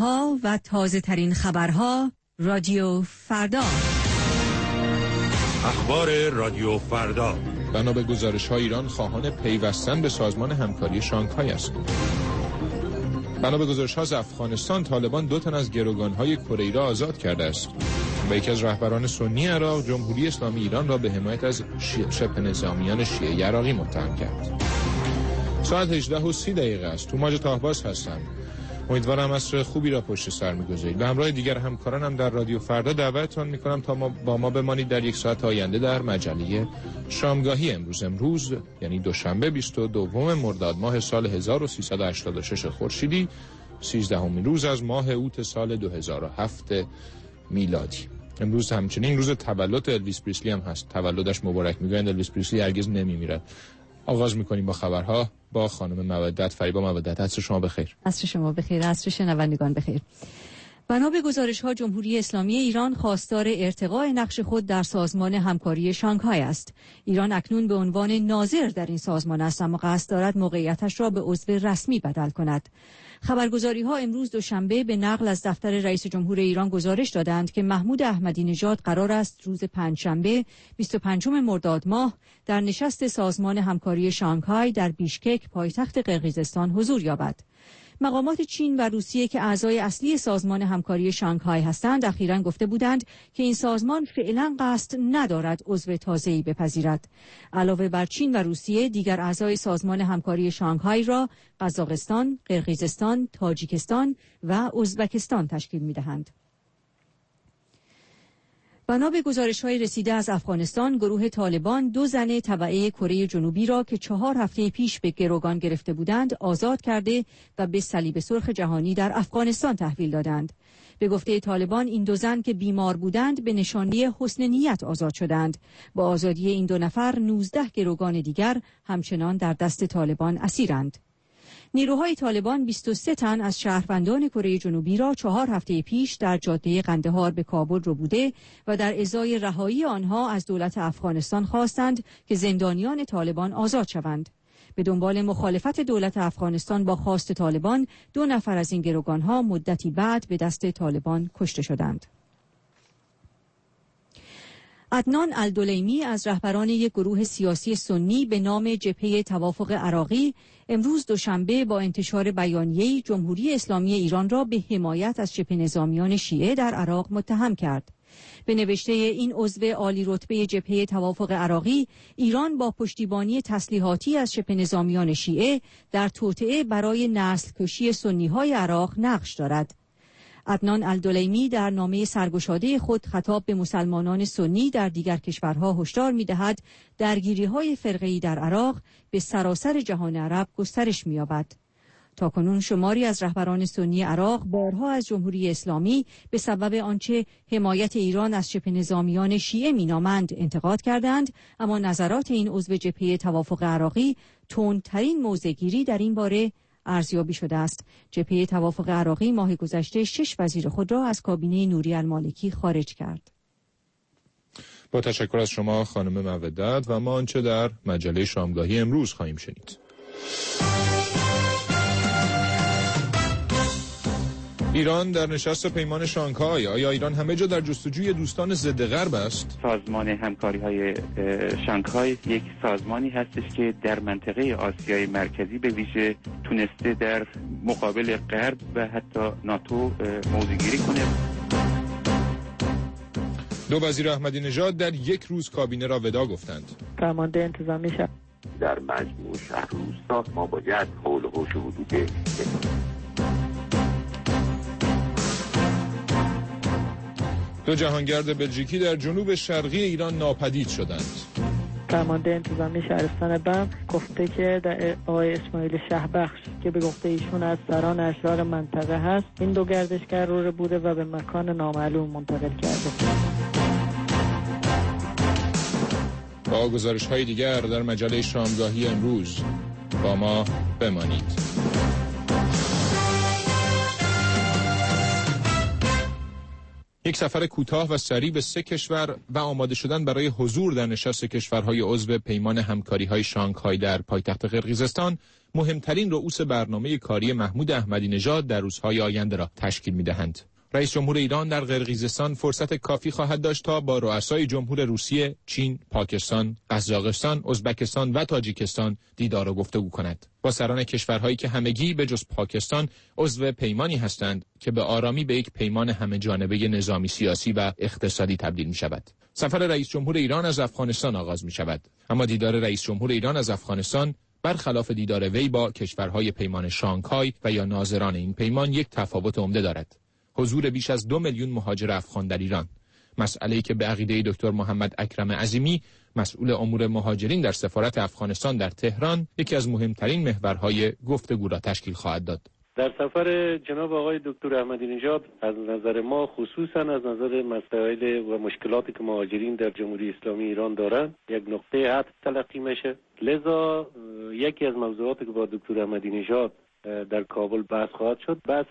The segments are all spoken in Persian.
ها و تازه ترین خبرها رادیو فردا. اخبار رادیو فردا. بنا به گزارش‌های ایران خواهان پیوستن به سازمان همکاری شانگهای است. بنا به گزارش‌ها از افغانستان، طالبان 2 تن از گروگان‌های کره را آزاد کرده است. و یکی از رهبران سنی عراق جمهوری اسلامی ایران را به حمایت از شبه نظامیان شیعه عراقی متهم کرد. ساعت 18:30 است. توماج تاهباز هستم. امیدوارم عصر خوبی را پشت سر می‌گذارید. به همراه دیگر همکارانم در رادیو فردا دعوتتان می‌کنم تا با ما بمانید در یک ساعت آینده در مجله شامگاهی. امروز یعنی دوشنبه 22 مرداد ماه سال 1386 خورشیدی، 13مین روز از ماه اوت سال 2007 میلادی. امروز همچنین روز تولد الویس پریسلی هم هست. تولدش مبارک. میگن الویس پریسلی هرگز نمیمیرد. آغاز میکنیم با خبرها با خانم مودت. فریبا مودت، عصر شما بخیر. عصر شما بخیر، عصر شنوندگان بخیر. بنا به گزارش‌ها جمهوری اسلامی ایران خواستار ارتقاء نقش خود در سازمان همکاری شانگهای است. ایران اکنون به عنوان ناظر در این سازمان است، اما قصد دارد موقعیتش را به عضو رسمی بدل کند. خبرگزاری‌ها امروز دوشنبه به نقل از دفتر رئیس جمهور ایران گزارش دادند که محمود احمدی نژاد قرار است روز پنجشنبه 25 مرداد ماه در نشست سازمان همکاری شانگهای در بیشکک پایتخت قرقیزستان حضور یابد. مقامات چین و روسیه که اعضای اصلی سازمان همکاری شانگهای هستند اخیراً گفته بودند که این سازمان فعلاً قصد ندارد عضو تازه‌ای بپذیرد. علاوه بر چین و روسیه، دیگر اعضای سازمان همکاری شانگهای را قزاقستان، قرقیزستان، تاجیکستان و ازبکستان تشکیل می‌دهند. بنا به گزارش‌های رسیده از افغانستان، گروه طالبان 2 زن تبعه کره جنوبی را که 4 هفته پیش به گروگان گرفته بودند آزاد کرده و به صلیب سرخ جهانی در افغانستان تحویل دادند. به گفته طالبان این 2 زن که بیمار بودند به نشانه حسن نیت آزاد شدند. با آزادی این 2 نفر 19 گروگان دیگر همچنان در دست طالبان اسیرند. نیروهای طالبان 23 تن از شهروندان کره جنوبی را 4 هفته پیش در جاده قندهار به کابل ربوده و در ازای رهایی آنها از دولت افغانستان خواستند که زندانیان طالبان آزاد شوند. به دنبال مخالفت دولت افغانستان با خواست طالبان، 2 نفر از این گروگانها مدتی بعد به دست طالبان کشته شدند. عدنان الدلیمی از رهبران یک گروه سیاسی سنی به نام جبهه توافق عراقی امروز دوشنبه با انتشار بیانیه‌ای جمهوری اسلامی ایران را به حمایت از شبه نظامیان شیعه در عراق متهم کرد. به نوشته این عضو عالی رتبه جبهه توافق عراقی، ایران با پشتیبانی تسلیحاتی از شبه نظامیان شیعه در توطئه برای نسل کشی سنی‌های عراق نقش دارد. عدنان الدلیمی در نامه سرگشاده خود خطاب به مسلمانان سنی در دیگر کشورها هشدار می‌دهد درگیری‌های فرقه‌ای در عراق به سراسر جهان عرب گسترش می‌یابد. تاکنون شماری از رهبران سنی عراق بارها از جمهوری اسلامی به سبب آنچه حمایت ایران از شبه نظامیان شیعه مینامند انتقاد کردند، اما نظرات این عضو جبهه توافق عراقی تندترین موضع‌گیری در این باره ارزیابی شده است. جبهه توافق عراقی ماه گذشته 6 وزیر خود را از کابینه نوری المالکی خارج کرد. با تشکر از شما خانم مودت و ما آنچه در مجله شامگاهی امروز خواهیم شنید. ایران در نشست پیمان شانگهای. آیا ایران همه جا در جستجوی دوستان ضد غرب است؟ سازمان همکاری‌های شانگهای یک سازمانی هستش که در منطقه آسیای مرکزی به ویژه تونسته در مقابل غرب و حتی ناتو موضع‌گیری کنه. 2 وزیر احمدی نژاد در یک روز کابینه را وداع گفتند. فرمانده انتظامی شد در مجموع شهر روستا ما باید حول و حوش حدود 2 جهانگرد بلژیکی در جنوب شرقی ایران ناپدید شدند. فرمانده انتظامی شهرستان بم گفته که در آقای اسماعیل شهبخش که به گفته ایشون از سران اشرار منطقه هست، این 2 گردشگر رو بوده و به مکان نامعلوم منتقل کرده. با گزارش‌های دیگر در مجله شامگاهی امروز با ما بمانید. یک سفر کوتاه و سریع به 3 کشور و آماده شدن برای حضور در نشست کشورهای عضو پیمان همکاری‌های شانگهای در پایتخت قرقیزستان مهمترین رؤوس برنامه کاری محمود احمدی نژاد در روزهای آینده را تشکیل می‌دهند. رئیس جمهور ایران در قرقیزستان فرصت کافی خواهد داشت تا با رؤسای جمهور روسیه، چین، پاکستان، قزاقستان، ازبکستان و تاجیکستان دیدار و گفتگو کند. با سران کشورهایی که همگی به جز پاکستان عضو پیمانی هستند که به آرامی به یک پیمان همه‌جانبه نظامی، سیاسی و اقتصادی تبدیل می‌شود. سفر رئیس جمهور ایران از افغانستان آغاز می‌شود. اما دیدار رئیس جمهور ایران از افغانستان برخلاف دیدار وی با کشورهای پیمان شانگهای و یا ناظران این پیمان یک تفاوت عمده دارد. حضور بیش از 2 میلیون مهاجر افغان در ایران، مسئله‌ای که به عقیده دکتر محمد اکرم عظیمی، مسئول امور مهاجرین در سفارت افغانستان در تهران، یکی از مهمترین محورهای گفتگو را تشکیل خواهد داد. در سفر جناب آقای دکتر احمدی نژاد از نظر ما، خصوصا از نظر مسائل و مشکلاتی که مهاجرین در جمهوری اسلامی ایران دارند، یک نقطه عطف تلقی میشه. لذا یکی از موضوعاتی که با دکتر احمدی نژاد در کابل بحث خواهد شد، بحث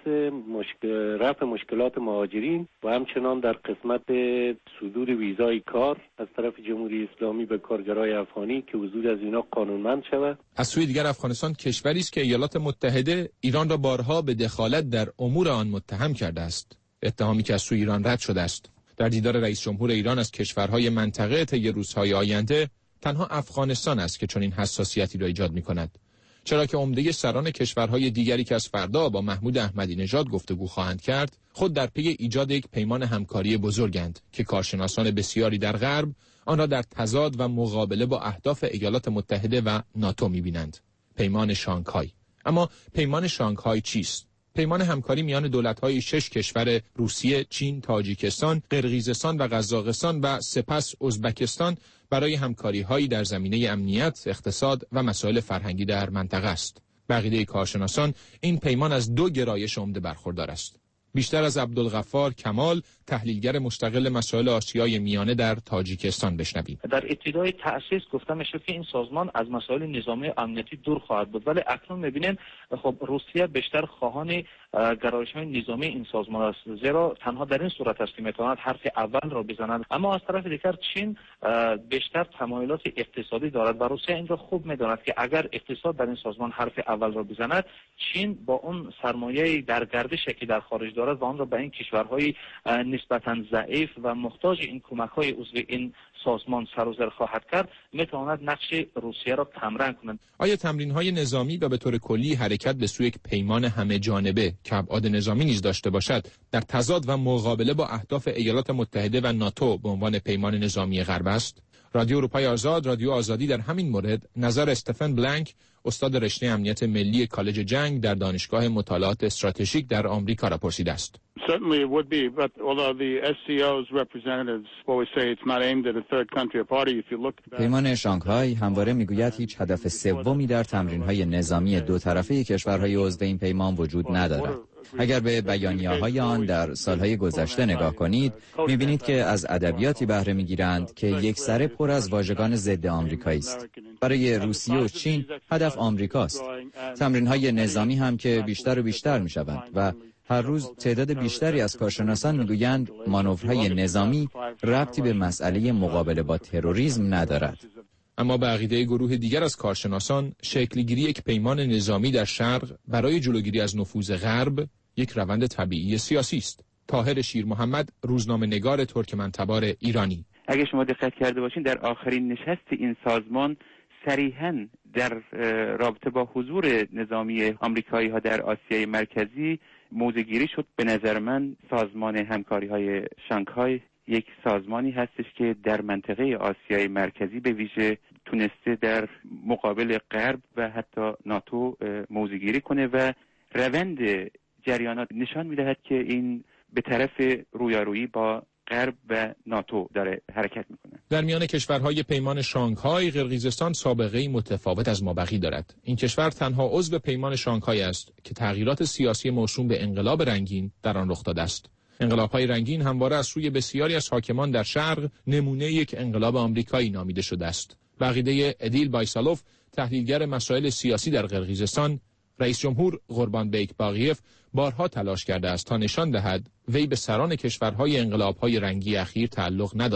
رفع مشکلات مهاجرین و همچنان در قسمت صدور ویزای کار از طرف جمهوری اسلامی به کارگرای افغانی که حضور از اینا قانونمند شود. از سوی دیگر افغانستان کشوری است که ایالات متحده ایران را بارها به دخالت در امور آن متهم کرده است، اتهامی که از سوی ایران رد شده است. در دیدار رئیس جمهور ایران از کشورهای منطقه طی روزهای آینده تنها افغانستان است که چنین حساسیتی را ایجاد می‌کند، چرا که عمده سران کشورهای دیگری که از فردا با محمود احمدی نژاد گفتگو خواهند کرد خود در پی ایجاد یک پیمان همکاری بزرگند که کارشناسان بسیاری در غرب آن را در تضاد و مقابله با اهداف ایالات متحده و ناتو می‌بینند. پیمان شانگهای. اما پیمان شانگهای چیست؟ پیمان همکاری میان دولت‌های 6 کشور روسیه، چین، تاجیکستان، قرقیزستان و قزاقستان و سپس ازبکستان برای همکاری‌هایی در زمینه امنیت، اقتصاد و مسائل فرهنگی در منطقه است. به عقیده کارشناسان این پیمان از 2 گرایش عمده برخوردار است. بیشتر از عبدالغفار کمال، تحلیلگر مستقل مسائل آسیای میانه در تاجیکستان بشنویم. در ابتدای تأسیس گفته میشه که این سازمان از مسائل نظامی امنیتی دور خواهد بود، ولی اکنون میبینیم خب روسیه بیشتر خواهان گرایش‌های نظامی این سازمان است، زیرا تنها در این صورت است که میتواند حرف اول را بزنند. اما از طرف دیگر چین بیشتر تمایلات اقتصادی دارد و روسیه این را خوب میداند که اگر اقتصاد در این سازمان حرف اول را بزند، چین با اون سرمایه در گردشی که در خارج دارد و آن را به این کشورهای نسبتاً ضعیف و محتاج این کمک‌های عضو این سازمان سر و زیر خواهد کرد، میتواند نقش روسیه را کمرنگ کند. آیا تمرین‌های نظامی و به طور کلی حرکت به سوی یک پیمان همه جانبه که ابعاد نظامی نیز داشته باشد در تضاد و مقابله با اهداف ایالات متحده و ناتو به عنوان پیمان نظامی غرب است؟ رادیو اروپای آزاد، رادیو آزادی در همین مورد نظر استفن بلانک، استاد رشته امنیت ملی کالج جنگ در دانشگاه مطالعات استراتژیک در آمریکا را پرسیده است. Certainly it would be, but although the SCO's representatives always say it's not aimed at a third country or party, if you look. پیمان شانگهای همواره میگوید هیچ هدف سومی در تمرین‌های نظامی دو طرفه کشورهای عضو این پیمان وجود ندارد. اگر به بیانیه‌های آن در سالهای گذشته نگاه کنید، می‌بینید که از ادبیاتی بهره می‌گیرند که یکسره پر از واژگان ضد آمریکایی است. برای روسیه و چین هدف آمریکاست. تمرین‌های نظامی هم که بیشتر و بیشتر می‌شوند و هر روز تعداد بیشتری از کارشناسان میگویند مانورهای نظامی ربطی به مسئله مقابله با تروریسم ندارد. اما به عقیده گروه دیگر از کارشناسان، شکلگیری یک پیمان نظامی در شرق برای جلوگیری از نفوذ غرب یک روند طبیعی سیاسی است. طاهر شیر محمد، روزنامه‌نگار ترکمن‌تبار ایرانی. اگه شما دقت کرده باشین در آخرین نشست این سازمان صریحاً در رابطه با حضور نظامی آمریکایی ها در آسیای مرکزی موضع‌گیری شد. به نظر من سازمان همکاری‌های شانگهای یک سازمانی هستش که در منطقه آسیای مرکزی به ویژه تونسته در مقابل غرب و حتی ناتو موضع‌گیری کنه و روند جریانات نشان می‌دهد که این به طرف رویارویی با غرب و ناتو داره حرکت میکنه. در میان کشورهای پیمان شانگهای، قرقیزستان سابقه‌ای متفاوت از مابقی دارد. این کشور تنها عضو پیمان شانگهای است که تغییرات سیاسی موسوم به انقلاب رنگین در آن رخ داده است. انقلاب‌های رنگین همواره از سوی بسیاری از حاکمان در شرق نمونه یک انقلاب آمریکایی نامیده شده است. به عقیده ادیل بایسالوف، تحلیلگر مسائل سیاسی در قرقیزستان، رئیس جمهور قوربانبیک باغیف بارها تلاش کرده است تا نشان دهد وی به سران کشورهای انقلاب‌های رنگی اخیر تعلق ندارد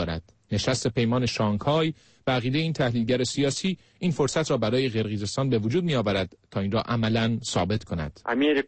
نشست پیمان شانگهای به عقیده این تحلیلگر سیاسی این فرصت را برای قرقیزستان به وجود می‌آورد تا این را عملاً ثابت کند.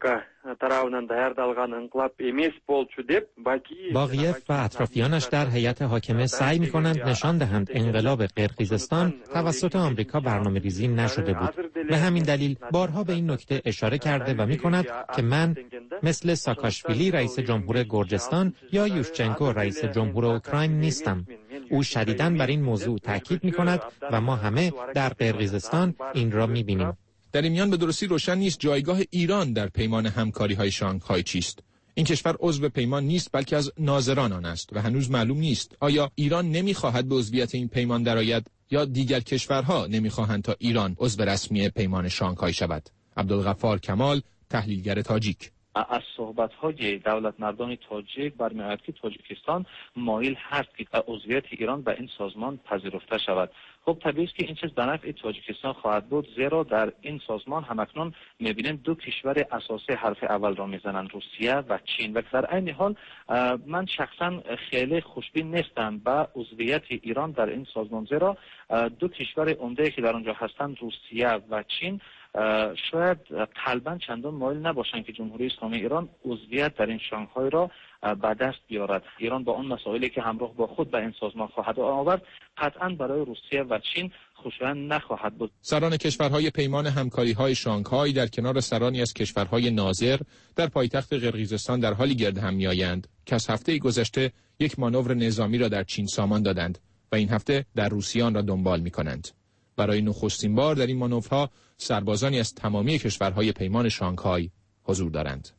باقیف و اطرافیانش در هیئت حاکمه سعی می‌کنند نشان دهند انقلاب قرقیزستان توسط آمریکا برنامه‌ریزی نشده بود. به همین دلیل بارها به این نکته اشاره کرده و می‌کند که من مثل ساکاشویلی رئیس جمهور گرجستان یا یوشچنکو رئیس جمهور اوکراین نیستم. او شدیداً بر این موضوع تاکید می‌کند و ما همه در قرقیزستان این را می‌بینیم. در این میان به درستی روشن نیست جایگاه ایران در پیمان همکاری‌های شانگهای چیست. این کشور عضو پیمان نیست بلکه از ناظران آن است و هنوز معلوم نیست آیا ایران نمی‌خواهد به عضویت این پیمان درآید یا دیگر کشورها نمی‌خواهند تا ایران عضو رسمی پیمان شانگهای شود. عبدالغفار کمال، تحلیلگر تاجیک: از صحبت‌های دولتمردان تاجیک برمی‌آید که تاجیکستان مایل هست که عضویت ایران به این سازمان پذیرفته شود. خب طبیعی است که این چیز به نفع تاجیکستان خواهد بود، زیرا در این سازمان همکنون می‌بینیم دو کشور اساسی حرف اول را می‌زنند، روسیه و چین، و در عین حال من شخصا خیلی خوشبین نیستم به عضویت ایران در این سازمان، زیرا دو کشور عمده که در آنجا هستند روسیه و چین شاید قلباً چندان مایل نباشند که جمهوری اسلامی ایران عضویت در این شانگهای را به دست بیارد. ایران با اون مسائلی که همراه با خود به این سازمان خواهد آورد قطعاً برای روسیه و چین خوشایند نخواهد بود. سران کشورهای پیمان همکاری‌های شانگهای در کنار سرانی از کشورهای ناظر در پایتخت قرقیزستان در حالی گرد هم می‌آیند که از هفته گذشته یک مانور نظامی را در چین سامان دادند و این هفته در روسیه آن را دنبال می‌کنند. برای نخستین بار در این مانورها سربازانی از تمامی کشورهای پیمان شانگهای حضور دارند.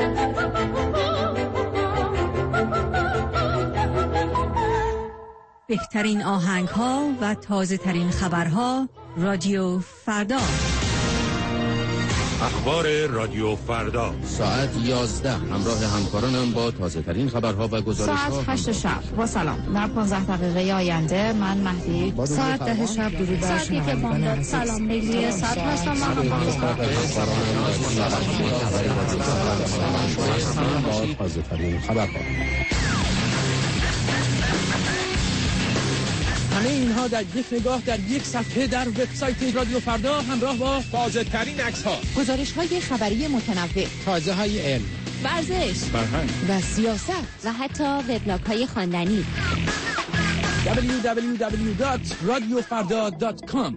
بهترین آهنگ‌ها و تازه‌ترین خبرها رادیو فردا. اخبار رادیو فردا ساعت 11 همراه همکارانم با تازه‌ترین خبرها و گزارش‌ها. ساعت 8 شب با سلام. در 15 دقیقه آینده من مهدی ساعت 10 شب درود بر شما. سلام نگلی ساعت هستم. با تازه‌ترین خبرها. همه اینها در یک نگاه در یک صفحه در وبسایت رادیو فردا همراه با تازه‌ترین عکس‌ها، گزارش‌های خبری متنوع، تازه‌های علم، ورزش، فرهنگ و سیاست و حتی وبلاگ‌های خواندنی. www.radiofarda.com.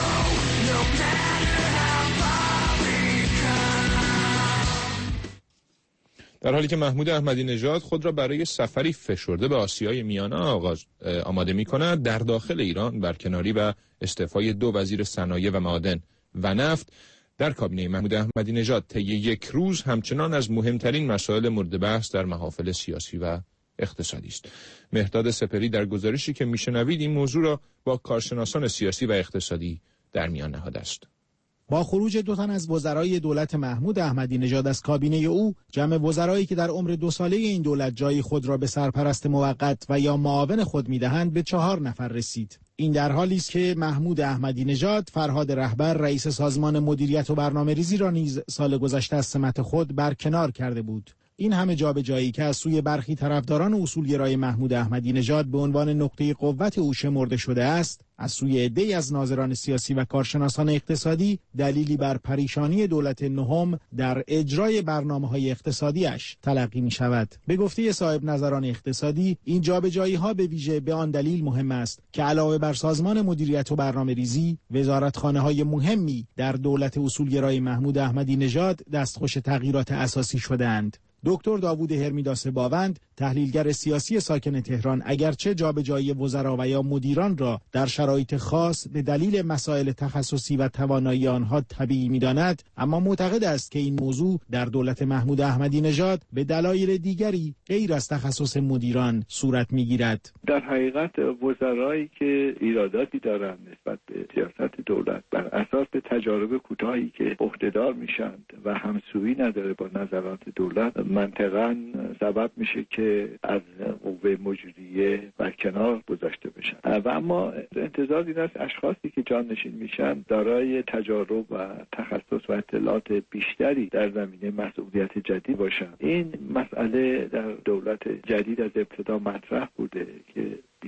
در حالی که محمود احمدی نژاد خود را برای سفری فشرده به آسیای میانه آماده می‌کند، در داخل ایران برکناری و استعفای دو وزیر صنایع و معادن و نفت در کابینه محمود احمدی نژاد طی یک روز همچنان از مهمترین مسائل مورد بحث در محافل سیاسی و اقتصادی است. مهرداد سپری در گزارشی که میشنوید این موضوع را با کارشناسان سیاسی و اقتصادی در میان نهاده است. با خروج دو تن از وزرای دولت محمود احمدی نژاد از کابینه او، جمع وزرایی که در عمر 2 ساله این دولت جای خود را به سرپرست موقت و یا معاون خود می‌دهند به 4 نفر رسید. این در حالی است که محمود احمدی نژاد فرهاد رهبر رئیس سازمان مدیریت و برنامه‌ریزی را نیز سال گذشته از سمت خود برکنار کرده بود. این همه جابجایی که از سوی برخی طرفداران اصولگرای محمود احمدی نژاد به عنوان نقطه قوت او شمرده شده است، از سوی عده‌ای از ناظران سیاسی و کارشناسان اقتصادی دلیلی بر پریشانی دولت نهم در اجرای برنامه‌های اقتصادیش تلقی می‌شود. به گفته صاحب نظران اقتصادی، این جابجایی‌ها به ویژه به آن دلیل مهم است که علاوه بر سازمان مدیریت و برنامه‌ریزی، وزارتخانه‌های مهمی در دولت اصولگرای محمود احمدی نژاد دستخوش تغییرات اساسی شده‌اند. دکتر داوود هرمیداس باوند، تحلیلگر سیاسی ساکن تهران، اگرچه جابجایی وزرا و یا مدیران را در شرایط خاص به دلیل مسائل تخصصی و توانایی آنها طبیعی می‌داند، اما معتقد است که این موضوع در دولت محمود احمدی نژاد به دلایل دیگری غیر از تخصص مدیران صورت می‌گیرد. در حقیقت وزرایی که ایراداتی دارند نسبت به سیاست دولت بر اساس تجارب کوتاهی که عهده‌دار میشند و همسویی نداره با نظرات دولت، منطقاً سبب میشه که از قوه مجریه برکنار گذاشته بشن. و اما انتظار این است اشخاصی که جانشین میشن دارای تجارب و تخصص و اطلاعات بیشتری در زمینه مسئولیت جدید باشن. این مسئله در دولت جدید از ابتدا مطرح بوده که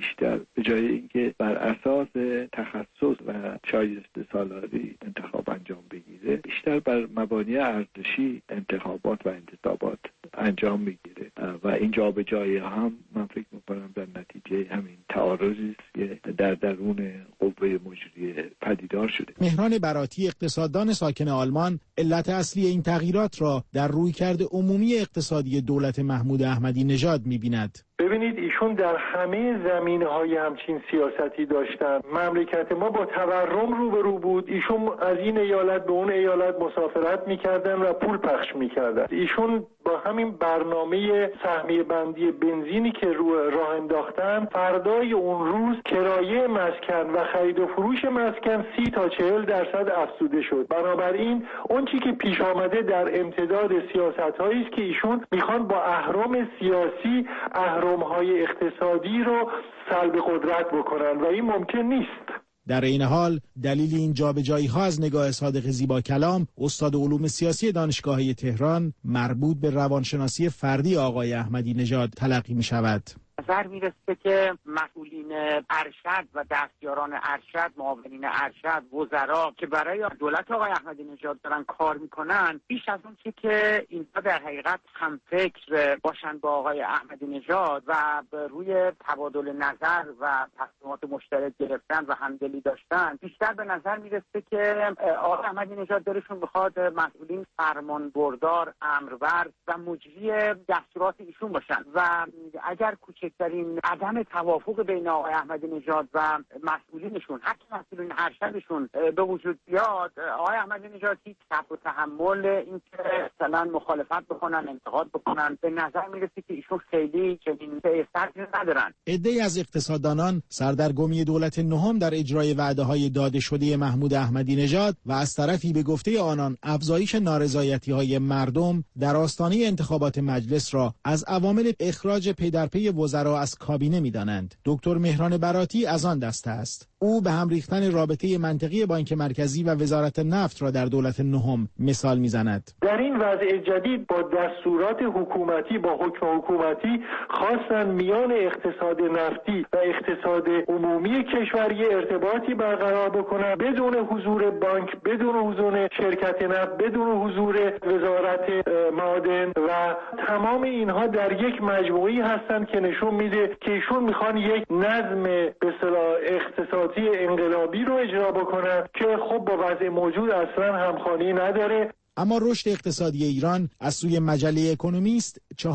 بیشتر به جای اینکه بر اساس تخصص و شایسته سالاری انتخاب انجام بگیره، بیشتر بر مبانی ارزشی انتخابات و انتصابات انجام میگیره و این جابجایی هم من فکر میکنم در نتیجه همین تعارضی است که در درون قوه مجریه پدیدار شده. مهران براتی، اقتصاددان ساکن آلمان، علت اصلی این تغییرات را در رویکرد عمومی اقتصادی دولت محمود احمدی نژاد می‌بیند. ببینید ایشون در همه زمینه‌های همچین سیاستی داشتن. مملکت ما با تورم روبرو بود. ایشون از این ایالت به اون ایالت مسافرت می‌کردن و پول پخش می‌کردن. ایشون با همین برنامه سهمیه بندی بنزینی که راه انداختن، فردای اون روز کرایه مسکن و خرید و فروش مسکن 30 تا 40% افزوده شد. بنابراین اون چیزی که پیش آمده در امتداد سیاست‌هایی است که ایشون میخوان با اهرم سیاسی اهرم‌های اقتصادی رو سلب قدرت بکنن و این ممکن نیست. در این حال دلیل این جابجایی‌ها از نگاه صادق زیبا کلام، استاد علوم سیاسی دانشگاه تهران، مربوط به روانشناسی فردی آقای احمدی نژاد تلقی می‌شود. نظر میرسه که مسئولین ارشد و دستیاران ارشد، معاونین ارشد، وزرا که برای دولت آقای احمدی نژاد دارن کار میکنن، بیش از اون چه که اینها در حقیقت هم فکر باشن با آقای احمدی نژاد و روی تبادل نظر و تصمیمات مشترک گرفتن و همدلی داشتن، بیشتر به نظر میرسه که آقای احمدی نژاد دلشون بخواد مسئولین فرمانبردار، امرورد و مجری دستورات ایشون باشن و اگر کوچکترین عدم توافق بین آقای احمدی نژاد و مسئولینشون، حتی مسئولین ارشدشون به وجود بیاد، آقای احمدی نژاد هیچ صبر و تحمل این که مثلا مخالفت بکنن، انتقاد بکنن، به نظر میرسه که ایشون خیلی چنین صبری ندارن. عده‌ای از اقتصاددانان سردرگمی دولت نهم در اجرای وعده‌های داده شده محمود احمدی نژاد و از طرفی به گفته آنان افزایش نارضایتی‌های مردم در آستانه انتخابات مجلس را از عوامل اخراج پی در پی وزرا از کابینه می‌دانند. دکتر مهران براتی از آن دسته است. او به هم ریختن رابطه منطقی بانک مرکزی و وزارت نفت را در دولت نهم مثال می‌زند. در این وضع جدید با دستورات حکومتی، با حکم حکومتی خواستن میان اقتصاد نفتی و اقتصاد عمومی کشور یه ارتباطی برقرار بکنن بدون حضور بانک، بدون حضور شرکت نفت، بدون حضور وزارت معادن و تمام اینها در یک مجموعی هستن که نشون میده که ایشون میخوان یک نظم به اصطلاح اقتصادی انقلابی رو اجرا بکنن که خب با وضع موجود اصلا همخوانی نداره. اما رشد اقتصادی ایران از سوی مجله اکونومیست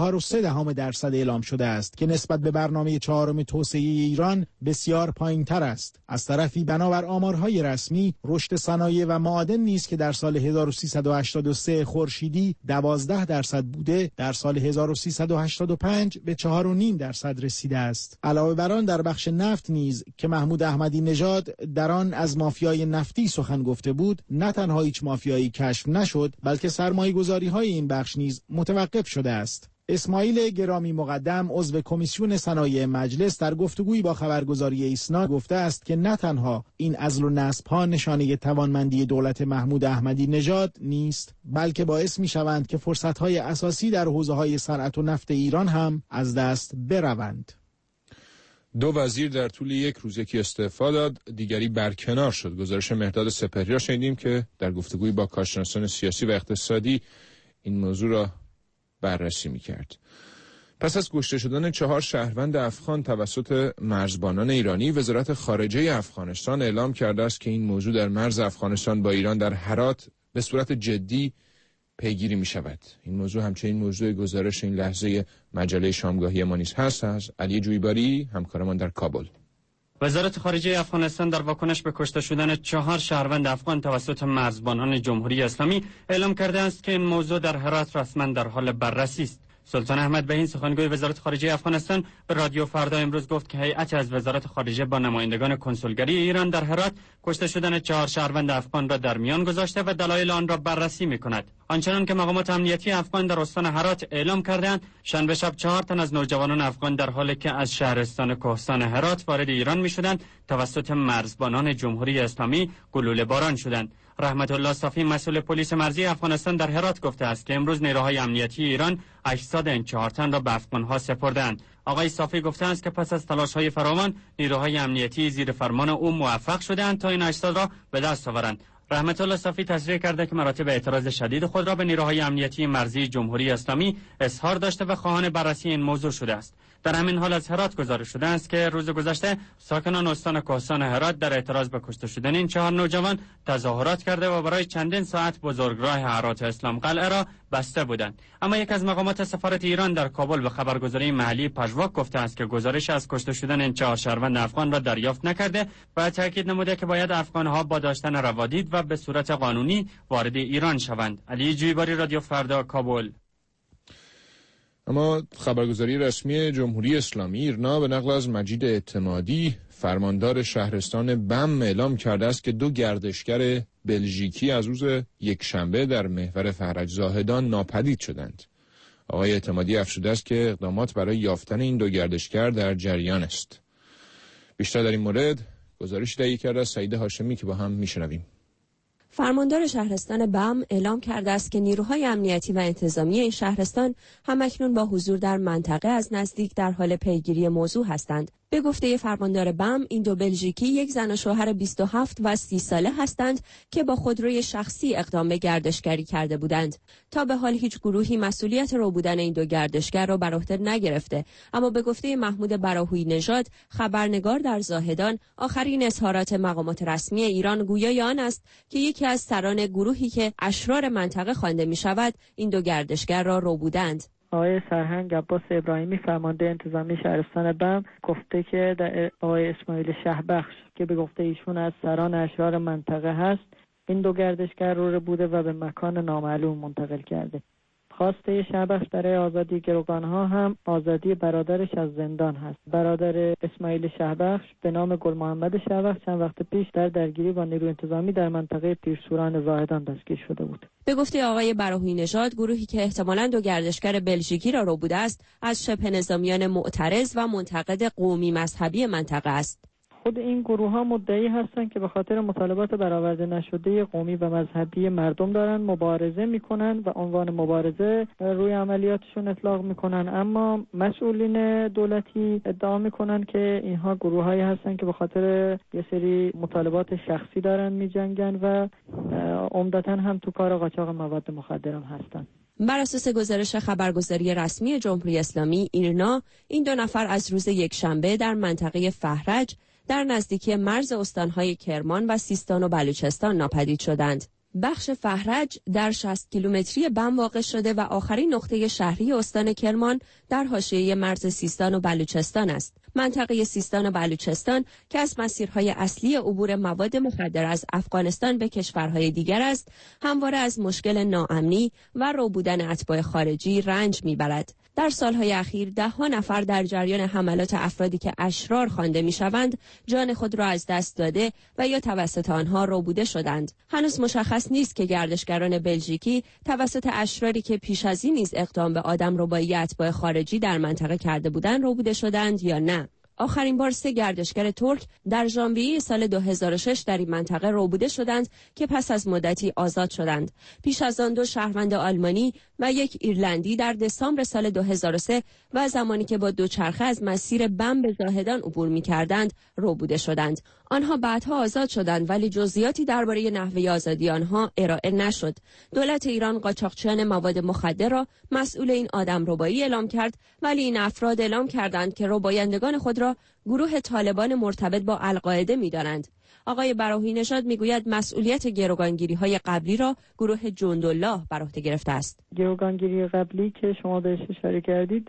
4.3% اعلام شده است که نسبت به برنامه 4 توسعه ایران بسیار پایین‌تر است. از طرفی بنابر آمارهای رسمی رشد صنایع و معادن نیز که در سال 1383 خورشیدی 12% بوده، در سال 1385 به 4.5% رسیده است. علاوه بر آن در بخش نفت نیز که محمود احمدی نژاد در آن از مافیای نفتی سخن گفته بود، نه تنها هیچ مافیایی کشف نشد، بلکه سرمایه‌گذاری‌های این بخش نیز متوقف شده است. اسماعیل گرامی مقدم، عضو کمیسیون صنایع مجلس، در گفتگویی با خبرگزاری ایسنا گفته است که نه تنها این عزل و نصب‌ها نشانه توانمندی دولت محمود احمدی نژاد نیست، بلکه باعث می‌شوند که فرصت‌های اساسی در حوزه‌های صنعت و نفت ایران هم از دست بروند. 2 وزیر در طول یک روز یکی استعفا داد، دیگری برکنار شد. گزارش مهرداد سپهری را شنیدیم که در گفتگویی با کارشناسان سیاسی و اقتصادی این موضوع را بررسی می‌کرد. پس از کشته شدن 4 شهروند افغان توسط مرزبانان ایرانی، وزارت خارجه افغانستان اعلام کرده است که این موضوع در مرز افغانستان با ایران در هرات به صورت جدی پیگیری می شود. این موضوع همچنین موضوع گزارش این لحظه مجله شامگاهی ما نیز هست. از علی جویباری همکارمان در کابل. وزارت خارجه افغانستان در واکنش به کشته شدن 4 شهروند افغان توسط مرزبانان جمهوری اسلامی اعلام کرده است که این موضوع در هرات رسما در حال بررسی است. سلطان احمد بهین، سخنگوی وزارت خارجه افغانستان، به رادیو فردا امروز گفت که هیئت از وزارت خارجه با نمایندگان کنسولگری ایران در هرات کشته شدن 4 شهروند افغان را در میان گذاشته و دلایل آن را بررسی می‌کند. آنچنان که مقامات امنیتی افغان در استان هرات اعلام کردند، شنبه شب 4 تن از نوجوانان افغان در حالی که از شهرستان کهستان هرات وارد ایران می‌شدند توسط مرزبانان جمهوری اسلامی گلوله باران شدند. رحمت الله صافی مسئول پلیس مرزی افغانستان در هرات گفته است که امروز نیروهای امنیتی ایران اجساد این 4 تن را به افغان‌ها سپردند. آقای صافی گفته است که پس از تلاش‌های فراوان نیروهای امنیتی زیر فرمان او موفق شدند تا این اجساد را به دست آورند. رحمت الله صافی تصریح کرده که مراتب اعتراض شدید خود را به نیروهای امنیتی مرزی جمهوری اسلامی اظهار داشته و خواهان بررسی این موضوع شده است. در همین حال از هرات گزارش شده است که روز گذشته ساکنان استان کوهستان هرات در اعتراض به کشته شدن این 4 نوجوان تظاهرات کرده و برای چندین ساعت بزرگراه هرات اسلام قلعه را بسته بودند. اما یک از مقامات سفارت ایران در کابل به خبرگزاری محلی پژواک گفته است که گزارش از کشته شدن این 4 شهروند افغان را دریافت نکرده و تاکید نموده که باید افغان‌ها با داشتن روادید و به صورت قانونی وارد ایران شوند. علی جویباری، رادیو فردا، کابل. اما خبرگزاری رسمی جمهوری اسلامی ایرنا به نقل از مجید اعتمادی فرماندار شهرستان بم اعلام کرده است که 2 گردشگر بلژیکی از روز یکشنبه در محور فرج زاهدان ناپدید شدند. آقای اعتمادی افزوده است که اقدامات برای یافتن این 2 گردشگر در جریان است. بیشتر در این مورد گزارش تهیه کرده از سعید هاشمی که با هم میشنویم. فرماندار شهرستان بم اعلام کرده است که نیروهای امنیتی و انتظامی این شهرستان همکنون با حضور در منطقه از نزدیک در حال پیگیری موضوع هستند. به گفته فرماندار بم، این 2 بلژیکی، یک زن و شوهر 27 و 30 ساله هستند که با خودروی شخصی اقدام به گردشگری کرده بودند. تا به حال هیچ گروهی مسئولیت رو بودن این 2 گردشگر را بر عهده نگرفته، اما به گفته محمود براهوی نژاد، خبرنگار در زاهدان، آخرین اظهارات مقامات رسمی ایران گویای آن است که یکی از سران گروهی که اشرار منطقه خوانده می شود این 2 گردشگر را رو بودند. آقای سرهنگ عباس ابراهیمی فرمانده انتظامی شهرستان بم گفته که آقای اسماعیل شهبخش که به گفته ایشون از سران اشرار منطقه هست این 2 گردشگر رو بوده و به مکان نامعلوم منتقل کرده. خواسته شهبخش برای آزادی گروگانها هم آزادی برادرش از زندان هست. برادر اسماعیل شهبخش به نام گل محمد شهبخش چند وقت پیش در درگیری با نیروی انتظامی در منطقه پیرسوران زاهدان دستگیر شده بود. به گفته آقای براهوی نژاد، گروهی که احتمالاً 2 گردشگر بلژیکی را رو بوده است از شبه نظامیان معترض و منتقد قومی مذهبی منطقه است. خود این گروه ها مدعی هستند که به خاطر مطالبات برآورده نشده قومی و مذهبی مردم دارن مبارزه میکنن و عنوان مبارزه روی عملیاتشون اطلاق میکنن، اما مسئولین دولتی ادعا میکنن که اینها گروه هایی هستن که به خاطر یه سری مطالبات شخصی دارن میجنگن و عمدتاً هم تو کار قاچاق مواد مخدر هم هستن. بر اساس گزارش خبرگزاری رسمی جمهوری اسلامی ایرنا، این 2 نفر از روز یکشنبه در منطقه فهرج در نزدیکی مرز استانهای کرمان و سیستان و بلوچستان ناپدید شدند. بخش فهرج در 60 کیلومتری بم واقع شده و آخرین نقطه شهری استان کرمان در حاشیه مرز سیستان و بلوچستان است. منطقه سیستان و بلوچستان که از مسیرهای اصلی عبور مواد مخدر از افغانستان به کشورهای دیگر است، همواره از مشکل ناامنی و رو بودن اتباع خارجی رنج میبرد. در سالهای اخیر 10 نفر در جریان حملات افرادی که اشرار خوانده میشوند جان خود را از دست داده و یا توسط آنها روبوده شدند. هنوز مشخص نیست که گردشگران بلژیکی توسط اشراری که پیش از این نیز اقدام به آدمربایی اتباع خارجی در منطقه کرده بودند روبوده شدند یا نه. آخرین بار 3 گردشگر ترک در ژانویه سال 2006 در این منطقه روبوده شدند که پس از مدتی آزاد شدند. پیش از آن 2 شهروند آلمانی و 1 ایرلندی در دسامبر سال 2003 و زمانی که با دوچرخه از مسیر بم به زاهدان عبور می‌کردند روبوده شدند. آنها بعدها آزاد شدند ولی جزئیاتی درباره نحوه آزادی آنها ارائه نشد. دولت ایران قاچاقچیان مواد مخدر را مسئول این آدمربایی اعلام کرد، ولی این افراد اعلام کردند که ربایندگان خود را گروه طالبان مرتبط با القاعده می‌دانند. آقای براهوی نژاد میگوید مسئولیت گروگانگیری‌های قبلی را گروه جندالله بر عهده گرفته است. گروگانگیری قبلی که شما بهش اشاره کردید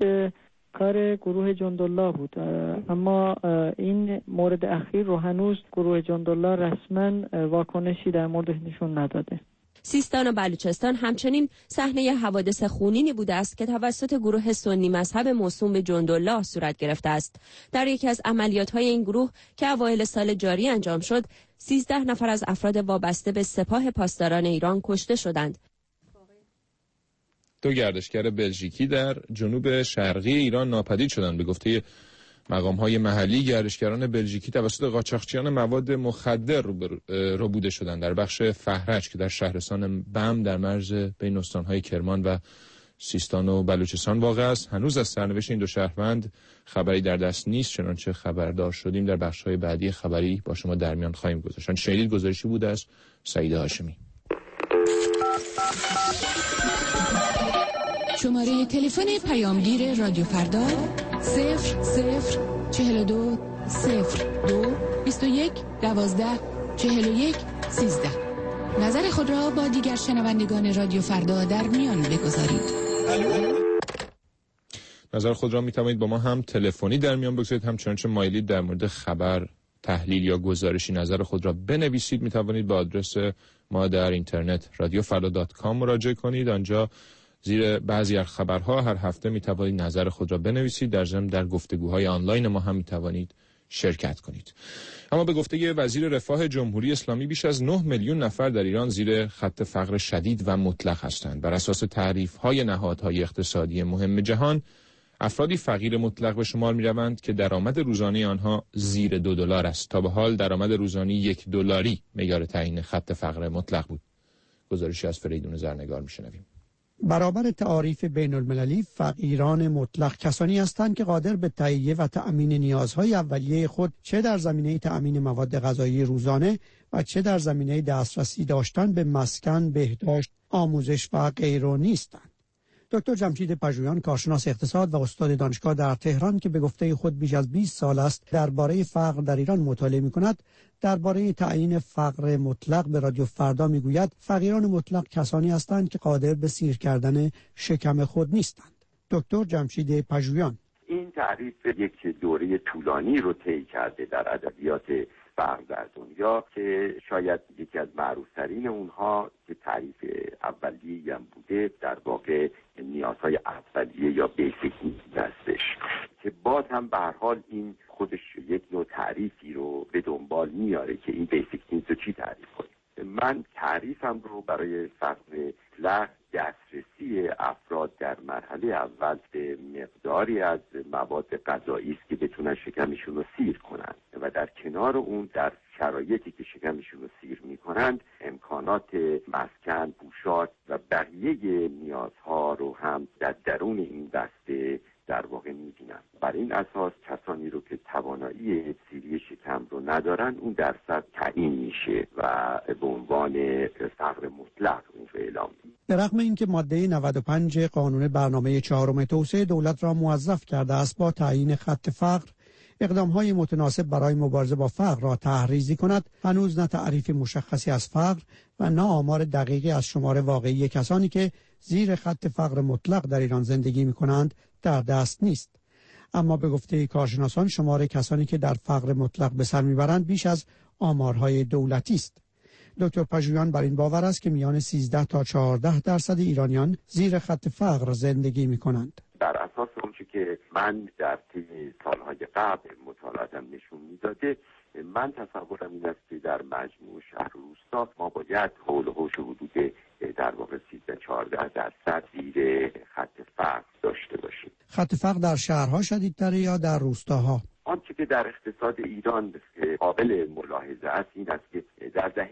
کار گروه جندالله بود، اما این مورد اخیر رو هنوز گروه جندالله رسما واکنشی در موردش نشون نداده. سیستان و بلوچستان همچنین صحنه حوادث خونینی بوده است که توسط گروه سنی مذهب موسوم به جندالله صورت گرفته است. در یکی از عملیات‌های این گروه که اوایل سال جاری انجام شد، 13 نفر از افراد وابسته به سپاه پاسداران ایران کشته شدند. 2 گردشگر بلژیکی در جنوب شرقی ایران ناپدید شدند. به گفته مقام‌های محلی گردشگران بلژیکی توسط قاچاقچیان مواد مخدر ربوده شدند در بخش فهرج که در شهرستان بم در مرز بین استان‌های کرمان و سیستان و بلوچستان واقع است. هنوز از سرنوشت این دو شهروند خبری در دست نیست، چنانچه خبردار شدیم در بخش‌های بعدی خبری با شما در میان خواهیم گذاشت. شنیدید گزارشی بود از سعید هاشمی. شماره تلفن پیامگیر رادیو فردا 0042 02 21 12 41 13. نظر خود را با دیگر شنوندگان رادیو فردا در میان بگذارید. نظر خود را می توانید با ما هم تلفنی در میان بگذارید، همچنان چه مایلید در مورد خبر، تحلیل یا گزارشی نظر خود را بنویسید می توانید به آدرس ما در اینترنت radiofarda.com مراجعه کنید. آنجا زیر بعضی از خبرها هر هفته می توانید نظر خود را بنویسید. در ضمن در گفتگوهای آنلاین ما هم می توانید شرکت کنید. اما به گفته وزیر رفاه جمهوری اسلامی بیش از 9 میلیون نفر در ایران زیر خط فقر شدید و مطلق هستند. بر اساس تعریف‌های نهادهای اقتصادی مهم جهان، افرادی فقیر مطلق به شمار می‌روند که درآمد روزانه آنها زیر $2 است. تا به حال درآمد روزانه $1 معیار تعیین خط فقر مطلق بود. گزارشی از فریدون زرنگار می‌شنویم. برابر تعاریف بین المللی، فقیران مطلق کسانی هستند که قادر به تهیه و تأمین نیازهای اولیه خود چه در زمینه تأمین مواد غذایی روزانه و چه در زمینه دسترسی داشتن به مسکن، بهداشت، آموزش و غیره نیستند. دکتر جمشید پژویان، کارشناس اقتصاد و استاد دانشگاه در تهران که به گفته خود بیش از 20 سال است درباره فقر در ایران مطالعه می‌کند، درباره تعیین فقر مطلق به رادیو فردا میگوید فقیران مطلق کسانی هستند که قادر به سیر کردن شکم خود نیستند. دکتر جمشید پژویان: این تعریف یک دوره طولانی رو طی کرده در ادبیات فقر در دنیا که شاید یکی از معروف‌ترین اونها که تعریف اولیه‌ای هم بوده در واقع نیازهای اولیه یا بیسیک نیدز هستش که باز هم به هر حال این خودش یک نوع تعریفی رو به دنبال میاره که این بیسیک نیدز رو چی تعریف کنیم. من تعریفم رو برای فقر مطلق دسترسی افراد در مرحله اول به مقداری از مواد غذایی است که بتونن شکمشون رو سیر کنند و در کنار اون در شرایطی که شکمشون رو سیر میکنند امکانات مسکن، پوشاک و بقیه نیازها رو هم در درون این بسته در واقع می‌بینن. بر این اساس کسانی رو که توانایی سیری شکم رو ندارن اون درصد تعیین میشه و به عنوان فقر مطلق اون رو اعلام میشه. به رغم اینکه ماده 95 قانون برنامه 4 توسعه دولت را موظف کرده است با تعیین خط فقر اقدام‌های متناسب برای مبارزه با فقر را تحریزی کند، هنوز نه تعریف مشخصی از فقر و نه آمار دقیقی از شمار واقعی کسانی که زیر خط فقر مطلق در ایران زندگی می‌کنند در دست نیست. اما به گفته کارشناسان شمار کسانی که در فقر مطلق به سر میبرند بیش از آمارهای دولتی است. دکتر پژویان بر این باور است که میان 13 تا 14% ایرانیان زیر خط فقر زندگی می‌کنند. بر اساس اونچه که من در طی سالهای قبل مطالعاتم نشون میداده، من تصورم این است که در مجموع شهر و روستا ما باید حول و حوش حدود در واقع 13-14% زیر خط فقر داشته باشیم. خط فقر در شهرها شدیدتره یا در روستاها؟ آنچه که در اقتصاد ایران قابل ملاحظه است این است که در دهه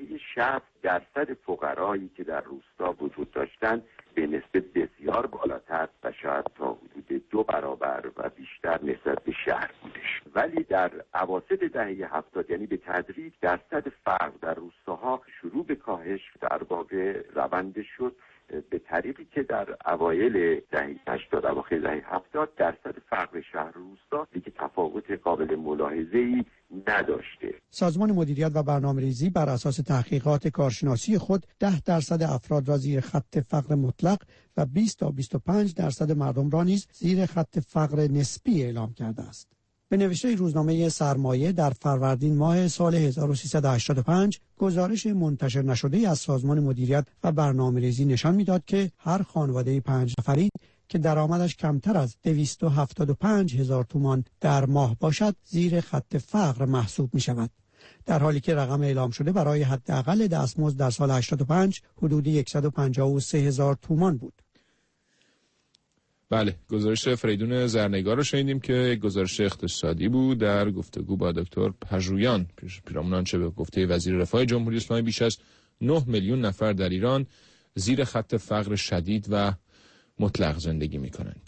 60% فقرایی که در روستا وجود داشتند به نسبت بسیار بالاتر و شاید تا حدود 2 برابر و بیشتر نسبت به شهر بودش. ولی در اواسط دهه 70 یعنی به تدریج درصد فقر در روستاها شروع به کاهش در واقع روندش شد به طریقی که در اوایل دهه 80 اواخر دهه 70 درصد فقر شهر روستا دیگه تفاوت قابل ملاحظه‌ای نداشته. سازمان مدیریت و برنامه‌ریزی بر اساس تحقیقات کارشناسی خود 10% افراد را زیر خط فقر مطلق و 20 تا 25% مردم را نیز زیر خط فقر نسبی اعلام کرده است. به نوشته روزنامه سرمایه در فروردین ماه سال 1385 گزارش منتشر نشده از سازمان مدیریت و برنامه‌ریزی نشان می‌داد که هر خانواده 5 نفری که درآمدش کمتر از 275,000 تومان در ماه باشد زیر خط فقر محسوب می‌شود، در حالی که رقم اعلام شده برای حداقل دستمزد در سال 85 حدود 153,000 تومان بود. بله، گزارش فریدون زرنگار رو شنیدیم که گزارش اقتصادی بود در گفتگو با دکتر پژویان. پیرامون آنچه به گفته وزیر رفاه جمهوری اسلامی بیش از 9 میلیون نفر در ایران زیر خط فقر شدید و مطلق زندگی می‌کنند.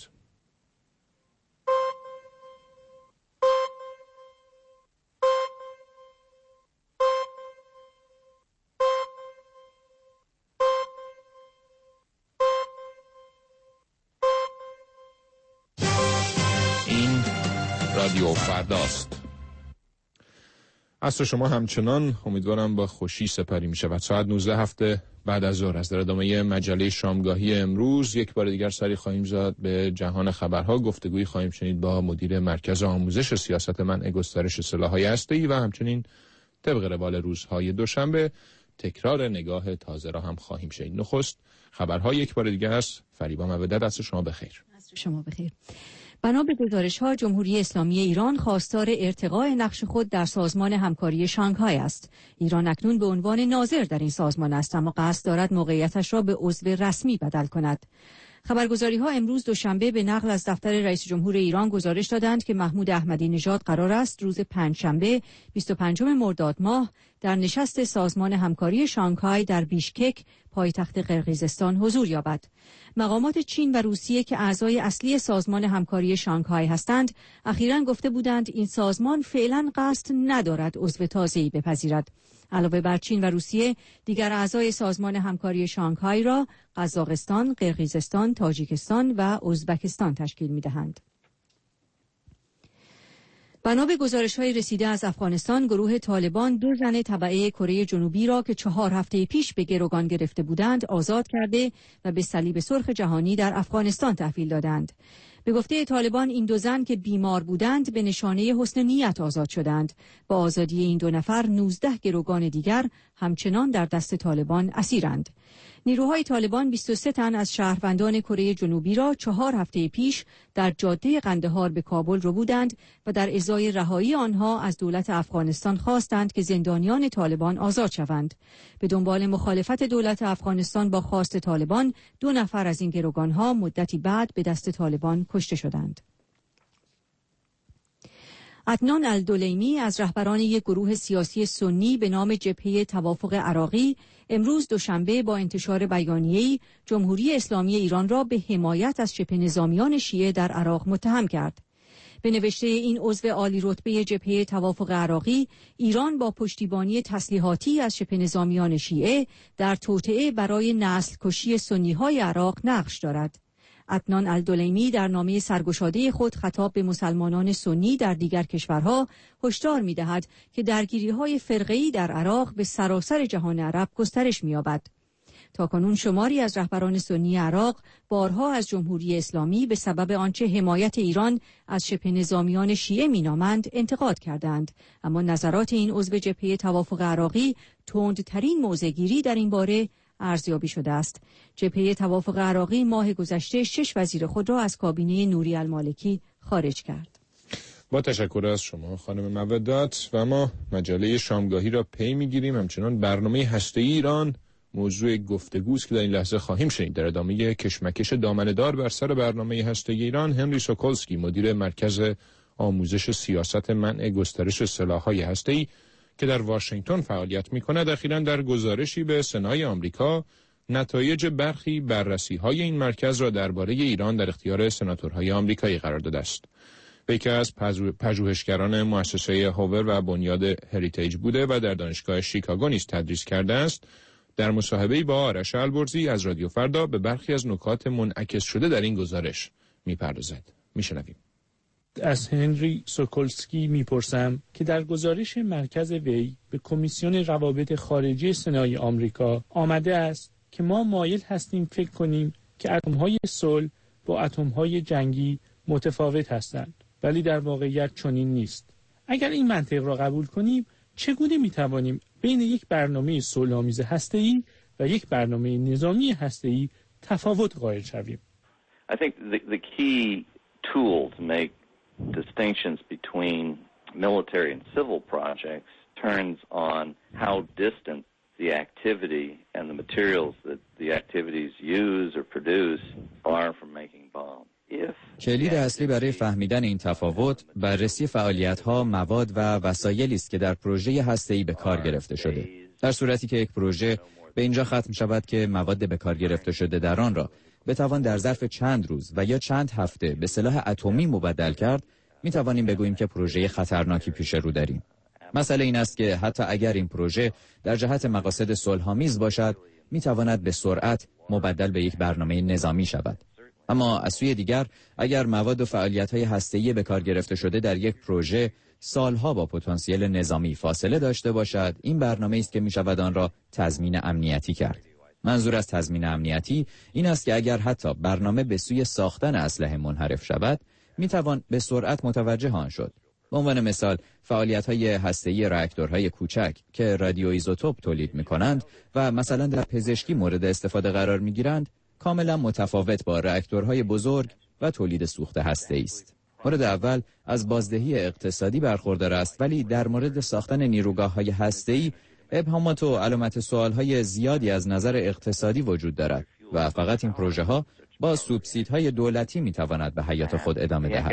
رادیو فرداست. عصر شما همچنان امیدوارم با خوشی سپری می شود. ساعت 19 بعد از ظهر است. در ادامه مجله شامگاهی امروز یک بار دیگر سری خواهیم زد به جهان خبرها. گفتگویی خواهیم شنید با مدیر مرکز آموزش سیاست منع گسترش سلاح‌های هسته‌ای و همچنین طبق روال روزهای دوشنبه تکرار نگاه تازه را هم خواهیم شنید. نخست خبرها یک بار دیگر است. فریبا مودت، عصر شما بخیر. عصر شما بخیر. بنا به گزارش‌ها جمهوری اسلامی ایران خواستار ارتقاء نقش خود در سازمان همکاری شانگهای است. ایران اکنون به عنوان ناظر در این سازمان است، اما قصد دارد موقعیتش را به عضو رسمی بدل کند. خبرگزاری‌ها امروز دوشنبه به نقل از دفتر رئیس جمهور ایران گزارش دادند که محمود احمدی نژاد قرار است روز پنجشنبه 25 مرداد ماه در نشست سازمان همکاری شانگهای در بیشکک پایتخت قرقیزستان حضور یابد. مقامات چین و روسیه که اعضای اصلی سازمان همکاری شانگهای هستند، اخیراً گفته بودند این سازمان فعلاً قصد ندارد عضو تازه‌ای بپذیرد. علاوه بر چین و روسیه، دیگر اعضای سازمان همکاری شانگهای را قزاقستان، قرقیزستان، تاجیکستان و ازبکستان تشکیل می‌دهند. بنا به گزارش‌های رسیده از افغانستان، گروه طالبان 2 زن تبعه کره جنوبی را که 4 هفته پیش به گروگان گرفته بودند آزاد کرده و به صلیب سرخ جهانی در افغانستان تحویل دادند. به گفته طالبان این 2 زن که بیمار بودند به نشانه حسن نیت آزاد شدند. با آزادی این 2 نفر 19 گروگان دیگر همچنان در دست طالبان اسیرند. نیروهای طالبان 23 تن از شهروندان کره جنوبی را 4 هفته پیش در جاده قندهار به کابل ربودند و در ازای رهایی آنها از دولت افغانستان خواستند که زندانیان طالبان آزاد شوند. به دنبال مخالفت دولت افغانستان با خواست طالبان 2 نفر از این گروگانها مدتی بعد به دست طالبان کشته شدند. عدنان الدلیمی از رهبران یک گروه سیاسی سنی به نام جبهه توافق عراقی امروز دوشنبه با انتشار بیانیه‌ای جمهوری اسلامی ایران را به حمایت از شبه نظامیان شیعه در عراق متهم کرد. به نوشته این عضو عالی رتبه جبهه توافق عراقی، ایران با پشتیبانی تسلیحاتی از شبه نظامیان شیعه در توطئه برای نسل کشی سنی‌های عراق نقش دارد. عدنان الدلیمی در نامه سرگشاده خود خطاب به مسلمانان سنی در دیگر کشورها هشدار می‌دهد که درگیری‌های فرقه‌ای در عراق به سراسر جهان عرب گسترش می‌یابد. تاکنون شماری از رهبران سنی عراق بارها از جمهوری اسلامی به سبب آنچه حمایت ایران از شبه نظامیان شیعه مینامند انتقاد کردند، اما نظرات این عضو جبهه توافق عراقی تندترین موضع‌گیری در این باره ارزیابی شده است. جبهه توافق عراقی ماه گذشته 6 وزیر خود را از کابینه نوری المالکی خارج کرد. با تشکر از شما خانم مودت و ما مجله شامگاهی را پی میگیریم. همچنان برنامه هسته‌ای ایران موضوع گفتگوست که در این لحظه خواهیم شنید. در ادامه کشمکش دامنه‌دار بر سر برنامه هسته‌ای ایران، هنری سوکولسکی مدیر مرکز آموزش سیاست منع گسترش سلاح‌های هسته‌ای که در واشنگتن فعالیت می‌کند، اخیراً در گزارشی به سنای آمریکا نتایج برخی بررسی‌های این مرکز را درباره ایران در اختیار سناتورهای آمریکایی قرار داده است. یکی از پژوهشگران مؤسسه هاور و بنیاد هریتیج بوده و در دانشگاه شیکاگو نیز تدریس کرده است. در مصاحبه‌ای با آرش البرزی از رادیو فردا به برخی از نکات منعکس شده در این گزارش می‌پردازد. می‌شنویم. از هنری سوکولسکی میپرسم که در گزارش مرکز وی به کمیسیون روابط خارجی سنای آمریکا آمده است که ما مایل هستیم فکر کنیم که اتم‌های صلح با اتم‌های جنگی متفاوت هستند، ولی در واقعیت چنین نیست. اگر این منطق را قبول کنیم، چگونه میتوانیم بین یک برنامه صلح‌آمیز هسته‌ای و یک برنامه نظامی هسته‌ای تفاوت قائل شویم؟ I think the key tool to make distinctions between military and civil projects turns on how distant the activity and the materials that the activities use or produce are from making bombs. کلید اصلی برای فهمیدن این تفاوت بررسی فعالیت‌ها، مواد و وسایلی است که در پروژه هسته‌ای به کار گرفته شده. در صورتی که یک پروژه به اینجا ختم شود که مواد به کار گرفته شده در آن را بتوان در ظرف چند روز و یا چند هفته به سلاح اتمی مبدل کرد، می توانیم بگوییم که پروژه خطرناکی پیش رو داریم. مسئله این است که حتی اگر این پروژه در جهت مقاصد صلح‌آمیز باشد، می تواند به سرعت مبدل به یک برنامه نظامی شود. اما از سوی دیگر اگر مواد و فعالیت‌های هسته‌ای به کار گرفته شده در یک پروژه سالها با پتانسیل نظامی فاصله داشته باشد، این برنامه است که می شود آن را تضمین امنیتی کرد. منظور از تضمین امنیتی این است که اگر حتی برنامه به سوی ساختن اسلحه منحرف شود، می توان به سرعت متوجه آن شد. به عنوان مثال، فعالیت‌های هسته‌ای راکتورهای کوچک که رادیوایزوتوپ تولید می‌کنند و مثلا در پزشکی مورد استفاده قرار می‌گیرند، کاملا متفاوت با راکتورهای بزرگ و تولید سوخت هسته‌ای است. مورد اول از بازدهی اقتصادی برخوردار است، ولی در مورد ساختن نیروگاه‌های هسته‌ای ابهامات و علامت سوال‌های زیادی از نظر اقتصادی وجود دارد و فقط این پروژه‌ها با سوبسیدهای دولتی می‌تواند به حیات خود ادامه دهد.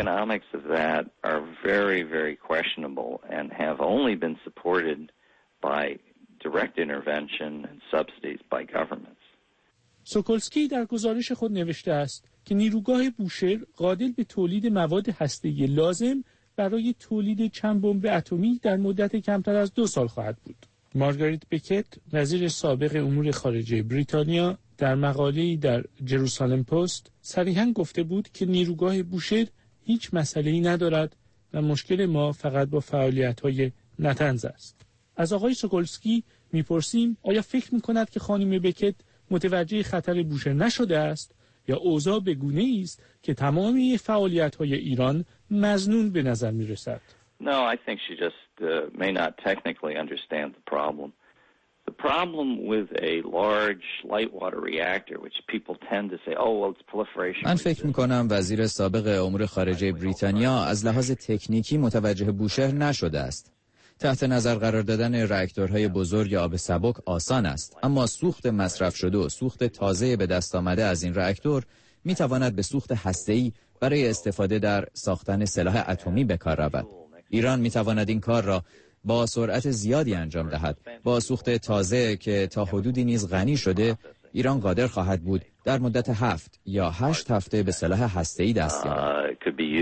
سوکولسکی در گزارش خود نوشته است که نیروگاه بوشهر قادر به تولید مواد هسته‌ای لازم برای تولید چند بمب اتمی در مدت کمتر از 2 سال خواهد بود. مارگاریت بکت، وزیر سابق امور خارجه بریتانیا، در مقاله‌ای در جروسالم پست صریحاً گفته بود که نیروگاه بوشهر هیچ مسئله‌ای ندارد و مشکل ما فقط با فعالیت‌های نتنز است. از آقای سوکولسکی می‌پرسیم آیا فکر می‌کند که خانم بکت متوجه خطر بوشهر نشده است یا اوضاع به گونه‌ای است که تمامی فعالیت‌های ایران مظنون به نظر می‌رسد؟ No, I think she just may not technically understand the problem. The problem with a large light water reactor, which people tend to say, oh, well, it's proliferation. من فکر می‌کنم وزیر سابق امور خارجه بریتانیا از لحاظ تکنیکی متوجه بوشهر نشده است. تحت نظر قرار دادن راکتورهای بزرگ آب سبک آسان است، اما سوخت مصرف شده و سوخت تازه به دست آمده از این راکتور می‌تواند به سوخت هسته‌ای برای استفاده در ساختن سلاح اتمی به کار رود. ایران می‌تواند این کار را با سرعت زیادی انجام دهد. با سوخت تازه که تا حدودی نیز غنی شده، ایران قادر خواهد بود در مدت 7 یا 8 هفته به سلاح هسته‌ای دست یابد.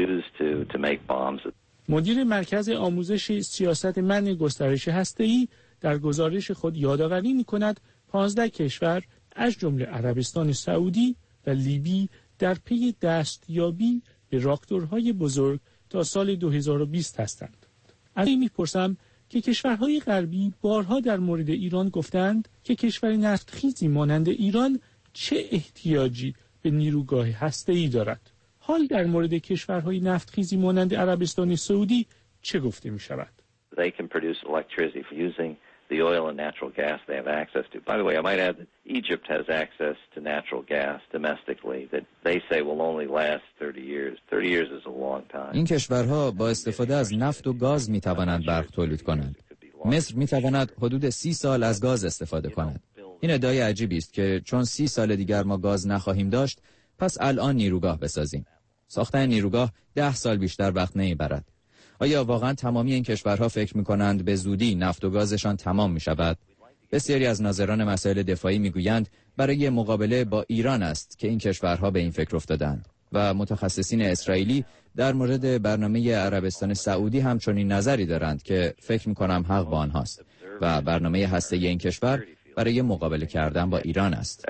مدیر مرکز آموزش سیاست منع گسترش هسته‌ای در گزارش خود یادآوری می‌کند 15 کشور از جمله عربستان سعودی و لیبی در پی دستیابی به راکتورهای بزرگ تا سال 2020 هستند. از این می‌پرسم که کشورهای غربی بارها در مورد ایران گفتند که کشور نفتخیزی مانند ایران چه احتیاجی به نیروگاه هسته‌ای دارد. حال در مورد کشورهای نفتخیزی مانند عربستان سعودی چه گفته می‌شود؟ They can produce electricity for using the oil and natural gas they have access to. By the way, I might add that Egypt has access to natural gas domestically that they say will only last 30 years. 30 years is a long time. این کشورها با استفاده از نفت و گاز می‌توانند برق تولید کنند. مصر می‌تواند حدود 30 سال از گاز استفاده کند. این ادعای عجیبی است که چون 30 سال دیگر ما گاز نخواهیم داشت، پس الان نیروگاه بسازیم. ساختن نیروگاه 10 سال بیشتر وقت نمیبرد. آیا واقعا تمامی این کشورها فکر می‌کنند به زودی نفت و گازشان تمام می‌شود؟ بسیاری از ناظران مسائل دفاعی می‌گویند برای مقابله با ایران است که این کشورها به این فکر افتادند و متخصصین اسرائیلی در مورد برنامه عربستان سعودی همچنین نظری دارند که فکر می‌کنم حق با آنهاست و برنامه هسته‌ای این کشور برای مقابله کردن با ایران است.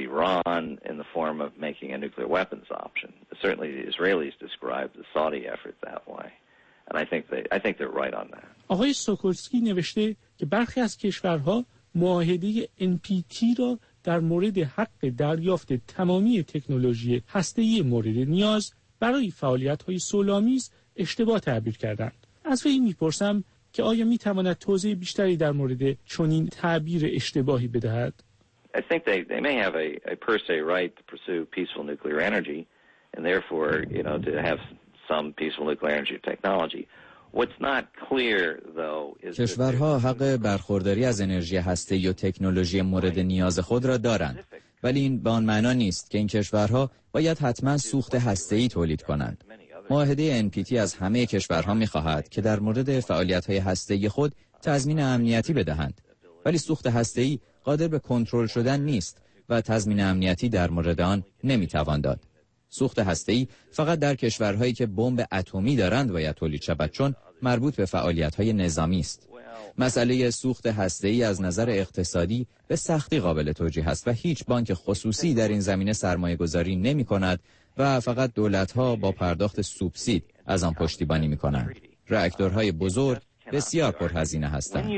آقای سوکولسکی نوشته که برخی از کشورها معاهده NPT را در مورد حق دریافت تمامی تکنولوژی هسته‌ای مورد نیاز برای فعالیت‌های صلح‌آمیز اشتباه تعبیر کردند. از وی می‌پرسم که آیا می‌تواند توضیح بیشتری در مورد چنین تعبیر اشتباهی بدهد؟ I think they may have a per se right to pursue peaceful nuclear energy and therefore, to have some peaceful nuclear energy technology. What's not clear though is کشورها حق برخورداری از انرژی هسته‌ای و تکنولوژی مورد نیاز خود را دارند، ولی این به آن معنا نیست که این کشورها باید حتما سوخت هسته‌ای تولید کنند. معاهده NPT از همه کشورها می‌خواهد که در مورد فعالیت‌های هسته‌ای خود تضمین امنیتی بدهند، ولی سوخت هسته‌ای قادر به کنترل شدن نیست و تضمین امنیتی در مورد آن نمی‌توان داد. سوخت هسته‌ای فقط در کشورهایی که بمب اتمی دارند باید تولید شود، چون مربوط به فعالیت‌های نظامی است. مسئله سوخت هسته‌ای از نظر اقتصادی به سختی قابل توجیه است و هیچ بانک خصوصی در این زمینه سرمایه‌گذاری نمی‌کند و فقط دولت‌ها با پرداخت سوبسید از آن پشتیبانی می‌کنند. راکتورهای بزرگ بسیار پرهزینه هستند.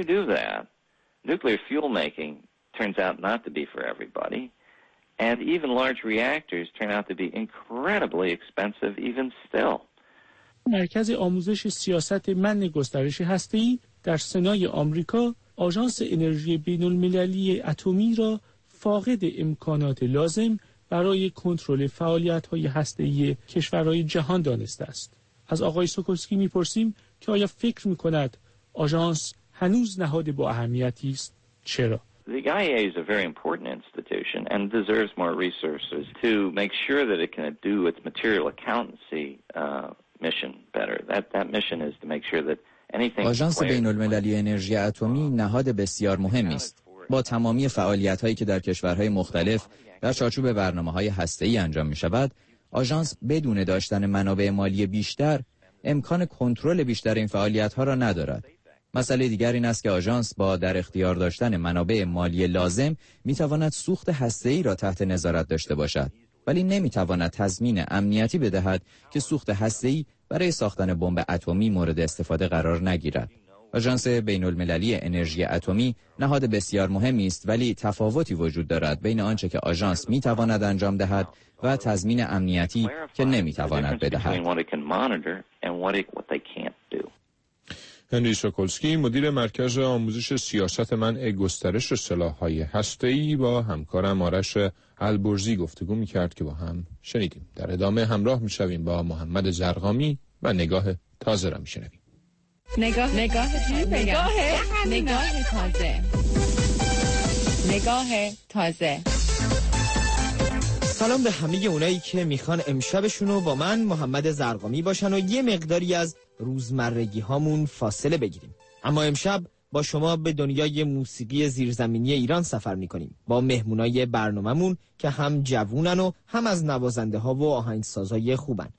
Nuclear fuel making turns out not to be for everybody, and even large reactors turn out to be incredibly expensive even still. مرکز آموزش سیاست منع گسترش هسته‌ای در سنای آمریکا آژانس انرژی بین‌المللی اتمی را فاقد امکانات لازم برای کنترل فعالیت‌های هسته‌ای کشورهای جهان دانسته است. از آقای سوکولسکی می‌پرسیم که آیا فکر می‌کند آژانس هنوز نهاد با اهمیتی است؟ چرا؟ The IAEA is a very important institution and deserves more resources to make sure that it can do its material accountancy mission better. That mission is to make sure that anything. آژانس بین‌المللی انرژی اتمی نهاد بسیار مهمی است. با تمامی فعالیت‌هایی که در کشورهای مختلف در چارچوب برنامه‌های هسته‌ای انجام می‌شود، آژانس بدون داشتن منابع مالی بیشتر امکان کنترل بیشتر این فعالیت‌ها را ندارد. مسئله دیگر این است که آژانس با در اختیار داشتن منابع مالی لازم می‌تواند سوخت هسته‌ای را تحت نظارت داشته باشد، ولی نمی‌تواند تضمین امنیتی بدهد که سوخت هسته‌ای برای ساختن بمب اتمی مورد استفاده قرار نگیرد. آژانس بین‌المللی انرژی اتمی نهاد بسیار مهمی است، ولی تفاوتی وجود دارد بین آنچه که آژانس می‌تواند انجام دهد و تضمین امنیتی که نمی‌تواند بدهد. هنری سوکولسکی، مدیر مرکز آموزش سیاست منع گسترش سلاح‌های هسته‌ای، با همکارم آرش البرزی گفتگو می‌کرد که با هم شنیدیم. در ادامه همراه می‌شویم با محمد زرقامی و نگاه تازه را می‌شنویم. نگاه تازه. سلام به همه اونایی که میخوان امشبشونو با من محمد زرقامی باشن و یه مقداری از روزمرگی هامون فاصله بگیریم. اما امشب با شما به دنیای موسیقی زیرزمینی ایران سفر میکنیم با مهمونای برنامه‌مون که هم جوونن و هم از نوازنده ها و آهنگسازای خوبن.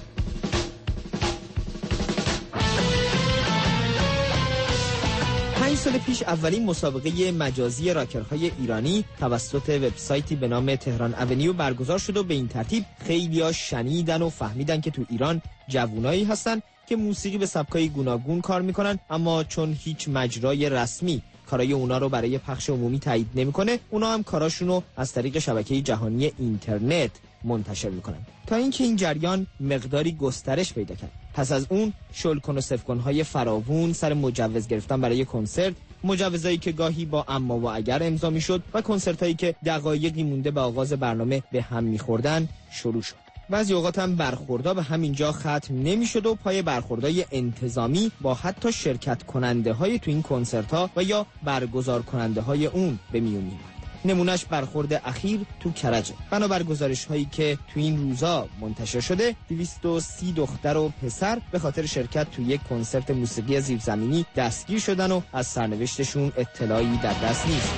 5 سال پیش اولین مسابقه مجازی راکرهای ایرانی توسط وبسایتی به نام تهران اونیو برگزار شد و به این ترتیب خیلی‌ها شنیدن و فهمیدن که تو ایران جوونایی هستن که موسیقی به سبکای گوناگون کار میکنن، اما چون هیچ مجرای رسمی کارای اونا رو برای پخش عمومی تایید نمیکنه، اونا هم کاراشونو از طریق شبکه جهانی اینترنت منتشر میکنن تا اینکه این جریان مقداری گسترش پیدا کرد. پس از اون شلکن و سفکن‌های فراوون سر مجوز گرفتن برای کنسرت، مجوزایی که گاهی با اما و اگر امضا میشد و کنسرتایی که دقایقی مونده به آغاز برنامه به هم میخوردن شروع شد. بعضی اوقات هم برخوردها به همینجا ختم نمیشد و پای برخوردهای انتظامی با حتی شرکت کننده های تو این کنسرت ها و یا برگزار کننده های اون به میون میاد. نمونهش برخورد اخیر تو کرجه. بنابر گزارش هایی که تو این روزا منتشر شده، 230 دختر و پسر به خاطر شرکت تو یک کنسرت موسیقی زیرزمینی دستگیر شدن و از سرنوشتشون اطلاعی در دست نیست.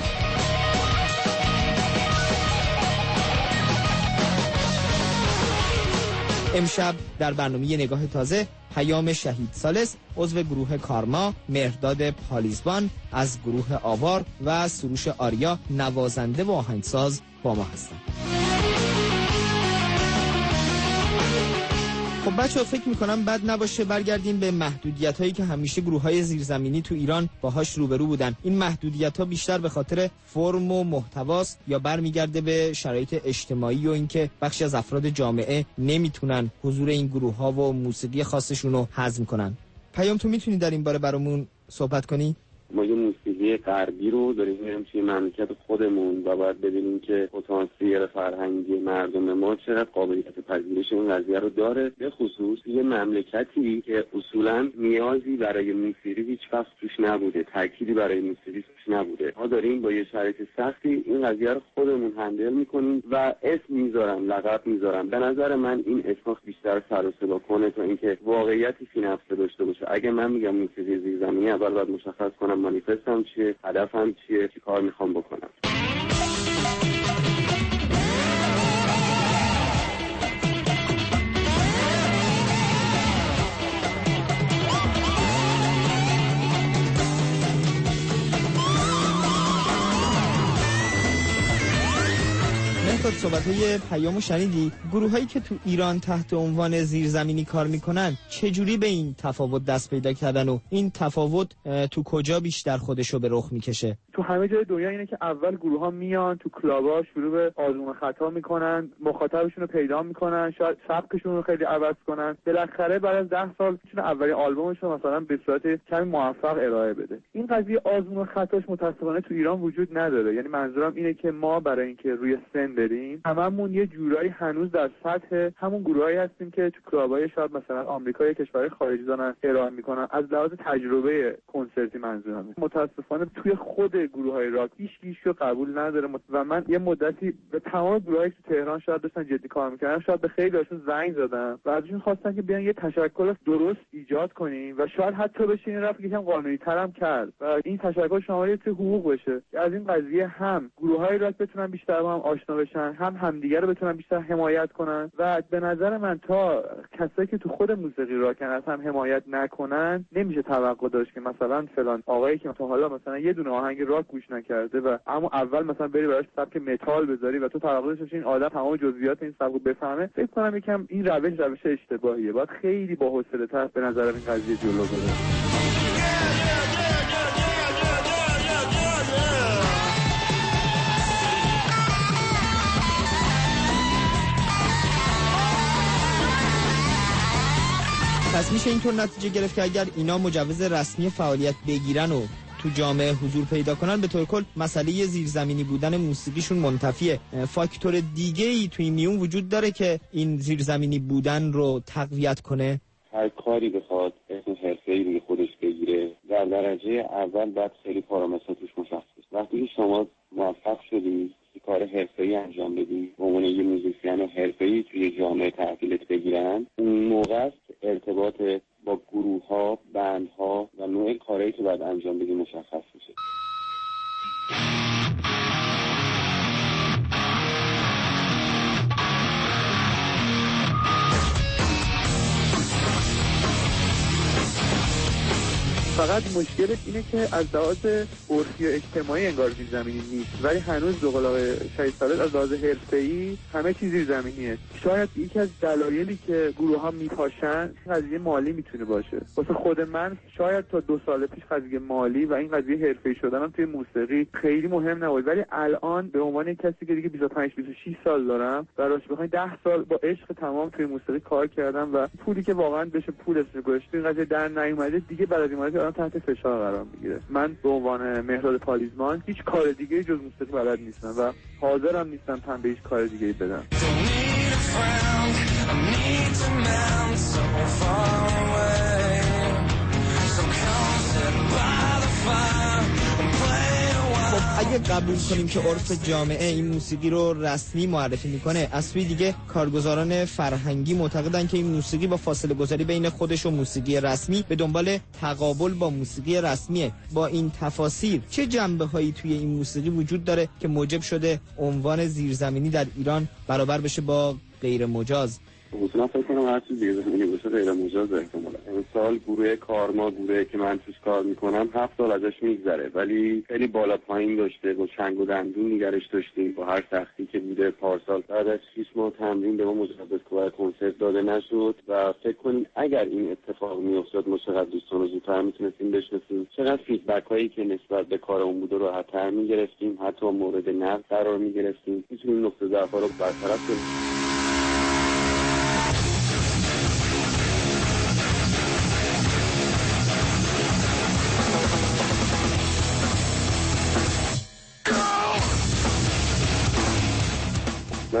امشب در برنامه نگاه تازه پیام شهید ثالث عضو گروه کارما، مهرداد پالیزبان از گروه آوار و سروش آریا نوازنده و آهنگساز با ما هستند. خب بچه‌ها، فکر می‌کنم بد نباشه برگردیم به محدودیت‌هایی که همیشه گروه‌های زیرزمینی تو ایران باهاش روبرو بودن. این محدودیت‌ها بیشتر به خاطر فرم و محتواست یا برمیگرده به شرایط اجتماعی و اینکه بخشی از افراد جامعه نمیتونن حضور این گروه‌ها و موسیقی خاصشون رو هضم کنن؟ پیام، تو میتونی در این باره برامون صحبت کنی؟ ما یه موسیقی تکنولوژی غربی رو داریم میریم توی مملکت خودمون و باید ببینیم که پتانسیل فرهنگی مردم ما چقدر قابلیت پذیرش این قضیه رو داره، به خصوص یه مملکتی که اصولا نیازی برای موسیقی هیچ وقت توش نبوده، تأکیدی برای موسیقی توش نبوده. ما داریم با یه شرایط سختی این قضیه رو خودمون هندل میکنیم و اسم میذارم، لقب میذارم. به نظر من این اسم بیشتر سر و صدا کنه تا اینکه واقعیتی فی نفسه داشته باشه. اگه من میگم موسیقی زیرزمینی، اول باید مشخص کنم مانیفستم چیه، هدفم چیه، چی کار میخوام بکنم. صحبت‌های پیامو شنیدی؟ گروهایی که تو ایران تحت عنوان زیرزمینی کار میکنن چجوری به این تفاوت دست پیدا کردن و این تفاوت تو کجا بیشتر خودشو به رخ میکشه؟ تو همه جای دنیا اینه که اول گروه‌ها میان تو کلاب‌ها شروع به آزمون خطا میکنن، مخاطبشون رو پیدا میکنن، شاید سبکشون رو خیلی عوض کنن، بالاخره بعد از 10 سال میتونه اولین آلبومشون مثلا به صورت کمی موفق ارائه بده. این قضیه آزمون خطاش متأسفانه تو ایران وجود نداره. یعنی منظورم اینه که ما برای اینکه روی سن بریم هممون یه جورایی هنوز در سطح همون گروهایی هستیم که تو کلاب‌های شاید مثلا آمریکا یا کشورهای خارجی دارن ارائه میکنن. از لحاظ تجربه کنسرتی منظورمه. متأسفانه توی خود گروه‌های راک هیچ قبول نداره و من یه مدتی به تمام گروهایی که تهران شاید داشتن جدی کار میکردن شاید به خیلی هاشون زنگ زدم و ازشون خواستن که بیان یه تشکل درست ایجاد کنیم و شاید حتی بشه این رفت یکم قانونی‌تر هم کرد و این تشکل شامل توی حقوق بشه. از این قضیه هم گروه‌های راک بتونن بیشتر با هم آشنا بشن، هم همدیگه رو بتونن بیشتر حمایت کنن و به نظر من تا کسایی که تو خود موسیقی راکن از هم حمایت نکنن نمیشه توقع داشت که مثلا فلان آقایی که تا حالا مثلا یه دونه آهنگ راک گوش نکرده و اما اول مثلا بری براش سبک متال بذاری و تو توقع داشتی این آدم تمام جزئیات این سبکو بفهمه. فکر کنم یکم این روش اشتباهیه. باید خیلی با حوصله‌تر به نظر این قضیه جلو بره. پس میشه اینطور نتیجه گرفت که اگر اینا مجوز رسمی فعالیت بگیرن و تو جامعه حضور پیدا کنن به طور کل مسئله زیرزمینی بودن موسیقیشون منتفیه. فاکتور دیگه‌ای توی میون وجود داره که این زیرزمینی بودن رو تقویت کنه؟ هر کاری بخواد اسم حرفه‌ای روی خودش بگیره در درجه اول باید خیلی پارامترها توش مشخص. وقتی شما موفق شدی کار حرفه‌ای انجام بدی، به عنوان یه موزیسین حرفه‌ای توی جامعه تحویلت بگیرن، اون موقع است ارتباط با گروه‌ها، بندها و نوع کاری که باید انجام بدی مشخص میشه. فقط مشکلش اینه که از لحاظ عرفی و اجتماعی انگار زیرزمینی نیست، ولی هنوز به قول آقای شهید صالح از لحاظ حرفه‌ای همه چیز زیرزمینیه. شاید یکی از دلایلی که گروه‌ها میپاشن قضیه مالی میتونه باشه. واسه خود من شاید تا 2 سال پیش قضیه مالی و این قضیه حرفه‌ای شدنم توی موسیقی خیلی مهم نبود، ولی الان به عنوان کسی که دیگه 25-26 سال دارم و راستش بخواید 10 سال با عشق تمام توی موسیقی کار کردم و پولی که واقعا بشه پول اسمش گذاشت این قضیه در نیومده دیگه بعد از این مدت تحت فشار قرار میگیره. من به عنوان مهراد پالیزمان هیچ کار دیگه جز موسیقی بلد نیستم و حاضرم نیستم تن به هیچ کار دیگه بدم. اگه قبول کنیم که عرف جامعه این موسیقی رو رسمی معرفی میکنه، از سوی دیگه کارگزاران فرهنگی معتقدن که این موسیقی با فاصله گذاری بین خودش و موسیقی رسمی به دنبال تقابل با موسیقی رسمیه. با این تفاسیر چه جنبه هایی توی این موسیقی وجود داره که موجب شده عنوان زیرزمینی در ایران برابر بشه با غیر مجاز؟ اصلا فکر کنم هر چیز زیرزمینی باشه غیر مجاز احتمالاً. امسال گروه کارما، گروهی که من توش کار میکنم 7 سال ازش میگذره ولی خیلی بالا پایین داشته، با چنگ و دندون نگرش داشتیم با هر سختی که بوده. پارسال بعد از 6 ماه تمرین به ما مجوز کنسرت داده نشد و فکر کنیم اگر این اتفاق میافتاد ما چقدر دوستان رو زودتر میتونستیم بشناسیم، چقدر فیدبک هایی که نسبت به کارمون بوده رو راحت‌تر میگرفتیم، حتی مورد نقد قرار میگرفتیم، میتونیم نقطه ضعف رو برطرف کنیم.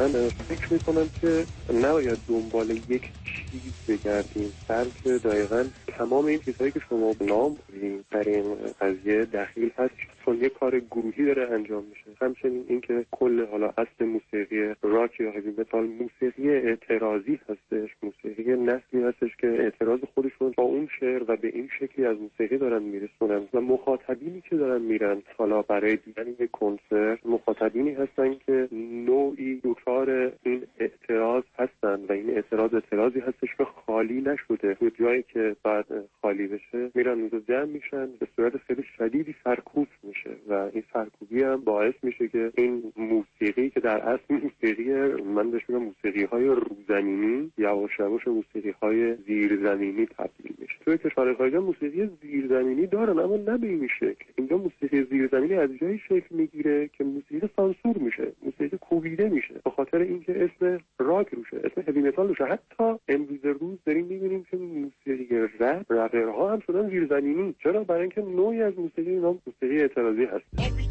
من فکر میکنم که نباید دنبال یک چیز بگردیم، بلکه دقیقاً تمام این چیزهایی که شما نام بردین در این قضیه دخیل هست، چون یک کار گروهی داره انجام میشه. همچنین اینکه کل حالا اصل موسیقی راک یا هیوی متال موسیقی اعتراضی هستش، موسیقی نسلی هستش که اعتراض خودشون با اون شعر و به این شکلی از موسیقی دارن میرسونن و مخاطبینی که دارن میرن حالا برای دیدن یک کنسرت مخاطبینی هستن که نوعی دچار این اعتراض هستن و این اعتراضی هستش که خالی نشده. تو جایی که بعد خالی بشه میرن اونجا جمع میشن، به صورت خیلی شدیدی سرکوب میشه و این سرکوبی هم باعث میشه که این موسیقی که در اصل موسیقی من بهش میگم موسیقی‌های روزمینی یواش یواش موسیقی‌های زیرزمینی تبدیل میشه. توی کشورهای خارجی موسیقی زیرزمینی دارن اما نه به این شکل. اینجا موسیقی زیرزمینی از جایی شکل میگیره که موسیقی سانسور میشه، موسیقی کوبیده میشه به خاطر اینکه اسم راک روشه، اسم هوی متال روشه. حتی امروز روز داریم میبینیم که موسیقی رپرها هم شدن زیرزمینی. چرا؟ برای اینکه نوعی از موسیقی اینا موسیقی اعتراضی هست.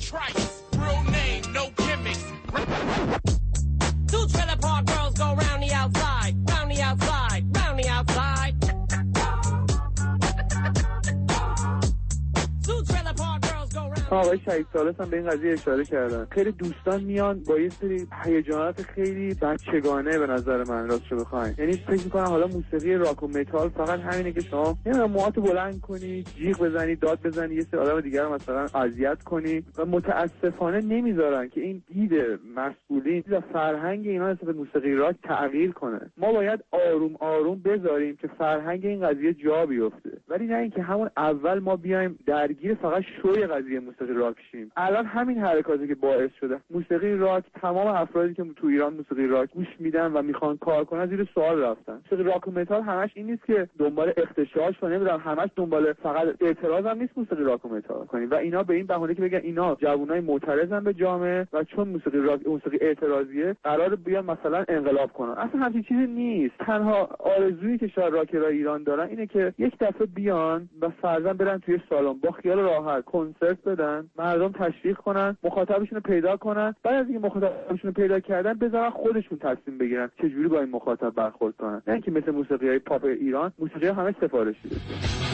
آقای شهید ثالث هم به این قضیه اشاره کردن. خیلی دوستان میان با یه سری هیجانات خیلی بچگانه به نظر من راستش بخواید، یعنی فکر می‌کنم حالا موسیقی راک و متال فقط همینه که شما موهاتو بلند کنی، جیغ بزنی، داد بزنی، یه سری آدم دیگه رو مثلا اذیت کنی و متاسفانه نمیذارن که این دید مسئولین و فرهنگ اینا نسبت به موسیقی راک تغییر کنه. ما باید آروم آروم بذاریم که فرهنگ این قضیه جا بیفته، ولی نه اینکه همون اول ما بیایم درگیر فقط شوی قضیه موسیقی راک شیم. الان همین حرکاتی که باعث شده موسیقی راک، تمام افرادی که تو ایران موسیقی راک گوش میدن و میخوان کار کنن زیر سوال رفتن. موسیقی راک و متال همش این نیست که دنبال اختشاش و نمیدونم همش دنبال فقط اعتراض هم نیست موسیقی راک و متال کنیم و اینا به این بهونه که بگن اینا جوانای معترضن به جامعه و چون موسیقی راک موسیقی اعتراضیه قراره بیان مثلا انقلاب کنن. اصلا همچین چیزی نیست. تنها آرزویی که شاید راکرای ایران دارن اینه که یک دفعه بیان و فرضاً برن توی سالن با خیال راحت کنسرت بدن، مردم تشویق کنن، مخاطبشون رو پیدا کنن، بعد از اینکه مخاطبشون رو پیدا کردن بذارن خودشون تصمیم بگیرن چه جوری با این مخاطب برخورد کنن، نه اینکه مثل موسیقی‌های پاپ ایران موسیقی همه سفارشی بشه.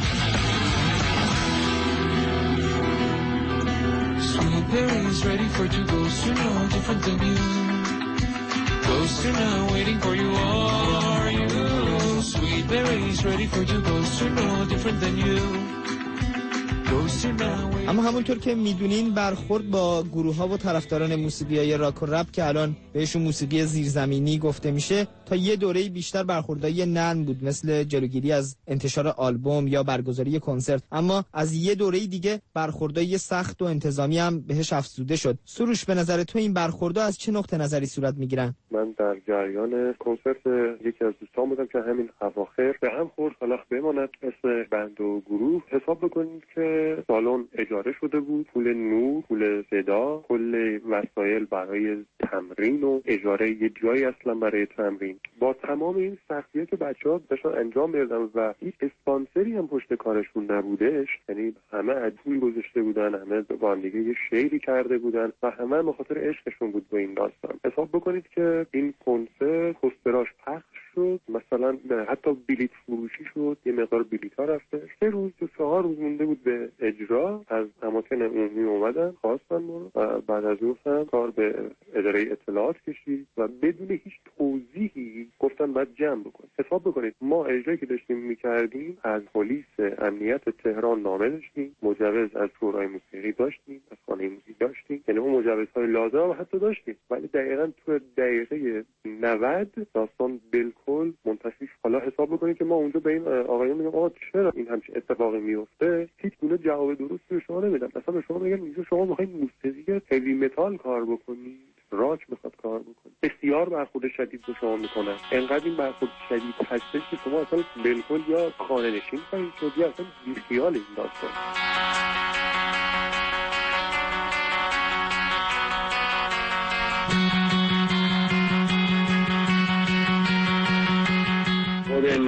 اما همونطور که میدونین برخورد با گروه‌ها و طرفداران موسیقی‌های راک و رپ که الان بهشون موسیقی زیرزمینی گفته میشه تا یه دوره‌ای بیشتر برخوردای نرم بود، مثل جلوگیری از انتشار آلبوم یا برگزاری کنسرت، اما از یه دوره‌ای دیگه برخوردای سخت و انتظامی هم بهش افزوده شد. سروش به نظر تو این برخوردها از چه نقطه نظری صورت میگیرن؟ من در جریان کنسرت یکی از دوستان بودم که همین اواخر به هم خورد، حالا بماند اسم بند و گروه. حساب بکنید که سالن اجاره شده بود، پول نور، پول صدا، کل وسایل برای تمرین و اجاره یه جایی اصلا برای تمرین. با تمام این سختی‌ها که بچه‌ها داشتن انجام میدادن و هیچ اسپانسری هم پشت کارشون نبودش، یعنی همه عدول گذاشته بودن، همه با هم دیگه یه شیری کرده بودن و همه به خاطر عشقشون بود به این داستان. حساب بکنید که این کنسرت پوستراش پخش شد، مثلا حتی بلیط فروشی شد، یه مقدار بلیط‌ها رفته. 3 روز تا 4 روز مونده بود به اجرا، از اماکن عمومی اومدن خواستن ما و بعد از اون هم کار به اداره اطلاعات کشید و بدون هیچ توضیحی گفتن باید جمع بکنید. حساب بکنید ما اجرایی که داشتیم می‌کردیم از پلیس امنیت تهران نامه داشتیم، مجوز از شورای موسیقی داشتیم، از خانه موسیقی داشتیم، یعنی اون مجوزهای لازم حتی داشتیم، ولی دقیقاً تو دقیقه 90 داستان بالکل منتفی. حالا حساب بکنید که ما اونجا به این آقایون میگم آقا چرا این همچین اتفاقی میفته؟ هیچ گونه جواب درستی به شما نمیدن. مثلا به شما میگن اینجا شما میخواید موسیقی هوی متال کار بکنید، راک میخواد کار بکنید، بسیار برخورد شدید به شما میکنن. انقدر این برخورد شدید هستش که شما اصلا بالکل یا خانه نشین خواهید شد یا اصلا بیخیال این داستان.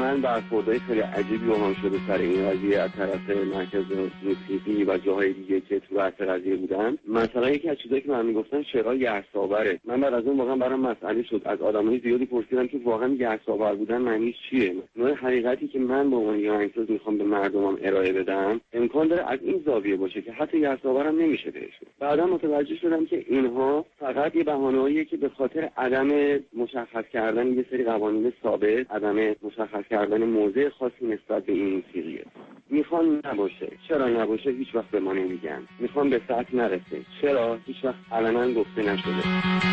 من برخوردهای خیلی عجیبی با هم شده سر این قضیه از طرف مرکز موسیقی و جاهای دیگه که تو بحث قضیه بودن. مثلا یکی از چیزایی که من میگفتن شعرهای یحس‌آوره. من بعد از اون واقعا برام مسئله شد، از آدمای زیادی پرسیدم که واقعا یحس‌آور بودن معنیش چیه. نوع حقیقتی که من به عنوان یه آهنگساز میخوام به مردمم ارائه بدم امکان داره از این زاویه باشه که حتی یحس‌آورم نمیشه بهش. بعدا متوجه شدم که اینها فقط یه بهانه‌ایه که به خاطر عدم مشخص کردن یه سری قوانین ثابت، عدم مشخص کردن موضع خاصی نسبت به این موسیقیه. میخوان نباشه، چرا نباشه هیچ وقت به ما نمیگن. میخوان به سطح نرسه، چرا هیچ وقت علنا گفته نشده.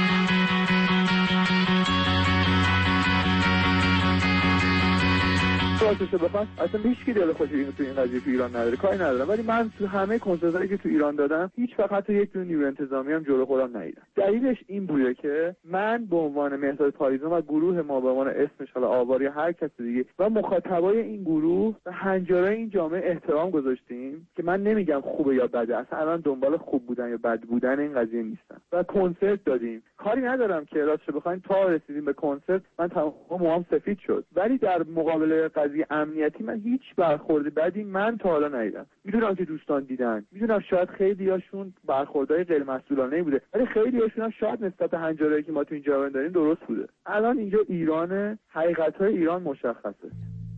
راستش بخوام اصلا هیچ کی دل خوشی اینو تو این قضیه تو ایران نداره، کاری ندارم، ولی من تو همه کنسرتایی که تو ایران دادم هیچ وقت حتی یک دونه نیرو انتظامی هم جلو خودم ندیدم. دلیلش این بوده که من به عنوان مهرداد پاریزان و گروه ما به عنوان اسمش حالا آوار یا هر کس دیگه و مخاطبای این گروه و هنجارای این جامعه احترام گذاشتیم که من نمیگم خوبه یا بده، اصلا الان دنبال خوب بودن یا بد بودن این قضیه نیستم و کنسرت دادیم. کاری ندارم که راستش بخواید تا رسیدیم به کنسرت من تمام موام سفید شد، ولی در مقابل قضیه امنیتی من هیچ برخورد بدی من تا حالا ندیدم. میدونم که دوستان دیدن، میدونم شاید خیلیاشون برخوردهای غیر مسئولانه بوده، ولی خیلیاشون هم شاید نسبت هنجارایی که ما تو اینجا داریم درست بوده. الان اینجا ایران، حقیقت‌های ایران مشخصه.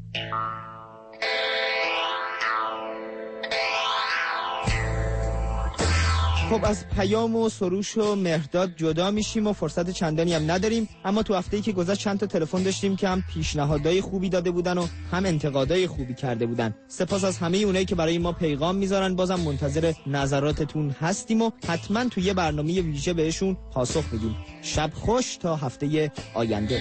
خب از پیام و سروش و مهرداد جدا میشیم و فرصت چندانی هم نداریم، اما تو هفته‌ای که گذشت چند تا تلفن داشتیم که هم پیشنهادهای خوبی داده بودن و هم انتقادهای خوبی کرده بودن. سپاس از همه اونایی که برای ما پیغام میذارن. بازم منتظر نظراتتون هستیم و حتما توی یه برنامه ویژه بهشون پاسخ میدیم. شب خوش تا هفته آینده.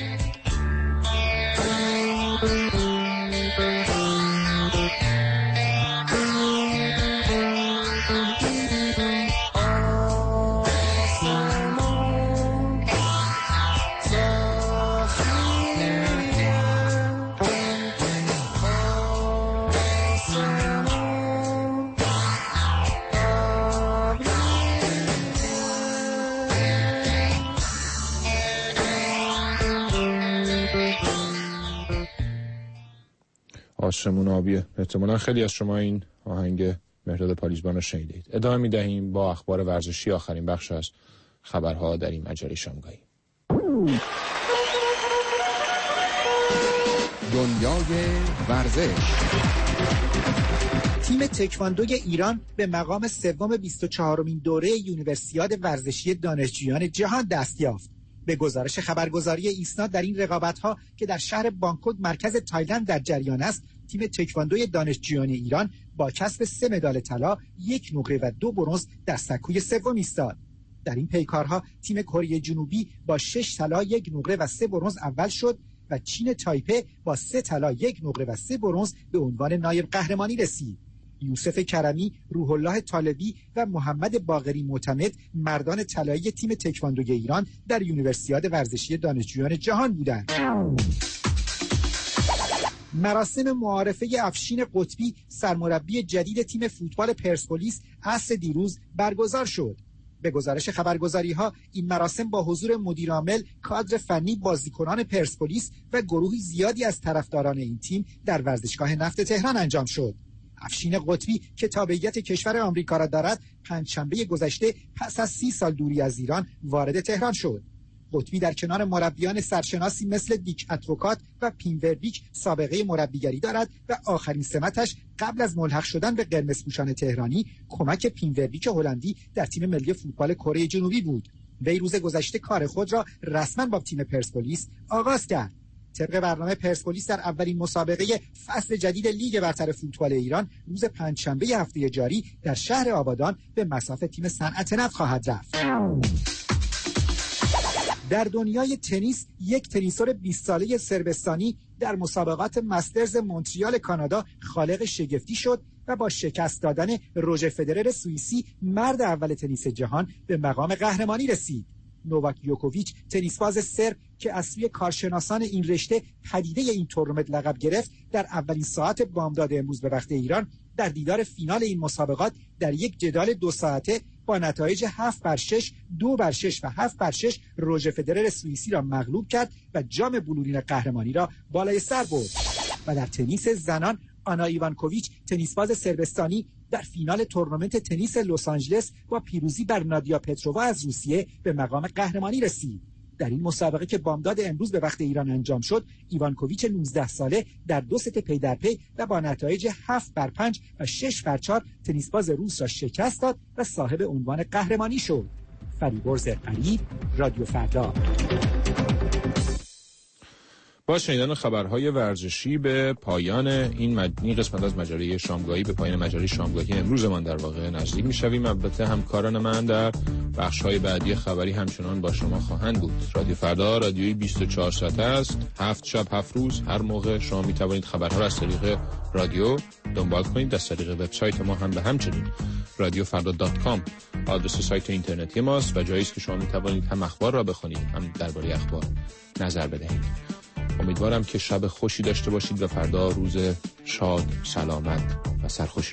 آسمون آبیه. احتمالا خیلی از شما این آهنگ مهرداد پالیزبان رو شنیدید. ادامه میدهیم با اخبار ورزشی، آخرین بخش از خبرها در این مجله شامگاهی. دنیای ورزش. تیم تکواندوی ایران به مقام سوم 24مین دوره یونیورسیاد ورزشی دانشجویان جهان دست یافت. به گزارش خبرگزاری ایسنا در این رقابت‌ها که در شهر بانکوک مرکز تایلند در جریان است، تیم تکواندوی دانشجویان ایران با کسب 3 مدال طلا، 1 نقره و 2 برنز در سکوی سوم ایستاد. در این پیکارها تیم کره جنوبی با 6 طلا، 1 نقره و 3 برنز اول شد و چین تایپه با 3 طلا، 1 نقره و 3 برنز به عنوان نایب قهرمانی رسید. یوسف کرمی، روح الله طالبی و محمد باقری معتمد مردان طلایی تیم تکواندوی ایران در یونیورسیاد ورزشی دانشجویان جهان بودند. مراسم معارفه افشین قطبی سرمربی جدید تیم فوتبال پرسپولیس عصر دیروز برگزار شد. به گزارش خبرگزاری‌ها این مراسم با حضور مدیرعامل، کادر فنی، بازیکنان پرسپولیس و گروهی زیادی از طرفداران این تیم در ورزشگاه نفت تهران انجام شد. افشین قطبی که تابعیت کشور آمریکا را دارد، پنجشنبه گذشته پس از 30 سال دوری از ایران وارد تهران شد. قطبی در کنار مربیان سرشناسی مثل دیک ادوکات و پینورویک سابقه مربیگری دارد و آخرین سمتش قبل از ملحق شدن به قرمزپوشان تهرانی کمک پینورویک هلندی در تیم ملی فوتبال کره جنوبی بود. وی روز گذشته کار خود را رسما با تیم پرسپولیس آغاز کرد. طبق برنامه پرسپولیس در اولین مسابقه فصل جدید لیگ برتر فوتبال ایران روز پنجشنبه هفته جاری در شهر آبادان به مصاف تیم صنعت نفت خواهد رفت. در دنیای تنیس، یک تنیسور 20 ساله صربستانی در مسابقات مسترز مونتریال کانادا خالق شگفتی شد و با شکست دادن روژر فدرر سوئیسی مرد اول تنیس جهان به مقام قهرمانی رسید. نوواک یوکوویچ تنیسباز سرب که از سوی کارشناسان این رشته پدیده این تورنمنت لقب گرفت، در اولین ساعت بامداد امروز به وقت ایران در دیدار فینال این مسابقات در یک جدال 2 ساعته با نتایج 7-6، 2-6 و 7-6 روژر فدرر سوئیسی را مغلوب کرد و جام بلورین قهرمانی را بالای سر برد. و در تنیس زنان آنا ایوانکوویچ تنیسباز صربستانی در فینال تورنمنت تنیس لس آنجلس با پیروزی بر نادیا پترووا از روسیه به مقام قهرمانی رسید. در این مسابقه که بامداد امروز به وقت ایران انجام شد، ایوانکوویچ 19 ساله در 2 ست پی در پی و با نتایج 7-5 و 6-4 تنیسباز روس را شکست داد و صاحب عنوان قهرمانی شد. فریبرز زرقری، رادیو فردا. با شنیدن خبرهای ورزشی به پایان این قسمت از مجله شامگاهی، به پایان مجله شامگاهی امروزمان در واقع نزدیک می‌شویم. البته همکاران من در بخش‌های بعدی خبری همچنان با شما خواهند بود. رادیو فردا رادیویی 24 ساعته است، 7 شب 7 روز. هر موقع شما می‌توانید خبرها را از طریق رادیو دنبال کنید. از طریق وبسایت ما هم به همچنین radiofrda.com آدرس سایت اینترنتی ماست و جایی است که شما می‌توانید هم اخبار را بخوانید، هم درباره اخبار نظر بدهید. امیدوارم که شب خوشی داشته باشید و فردا روز شاد، سلامت و سرخوشی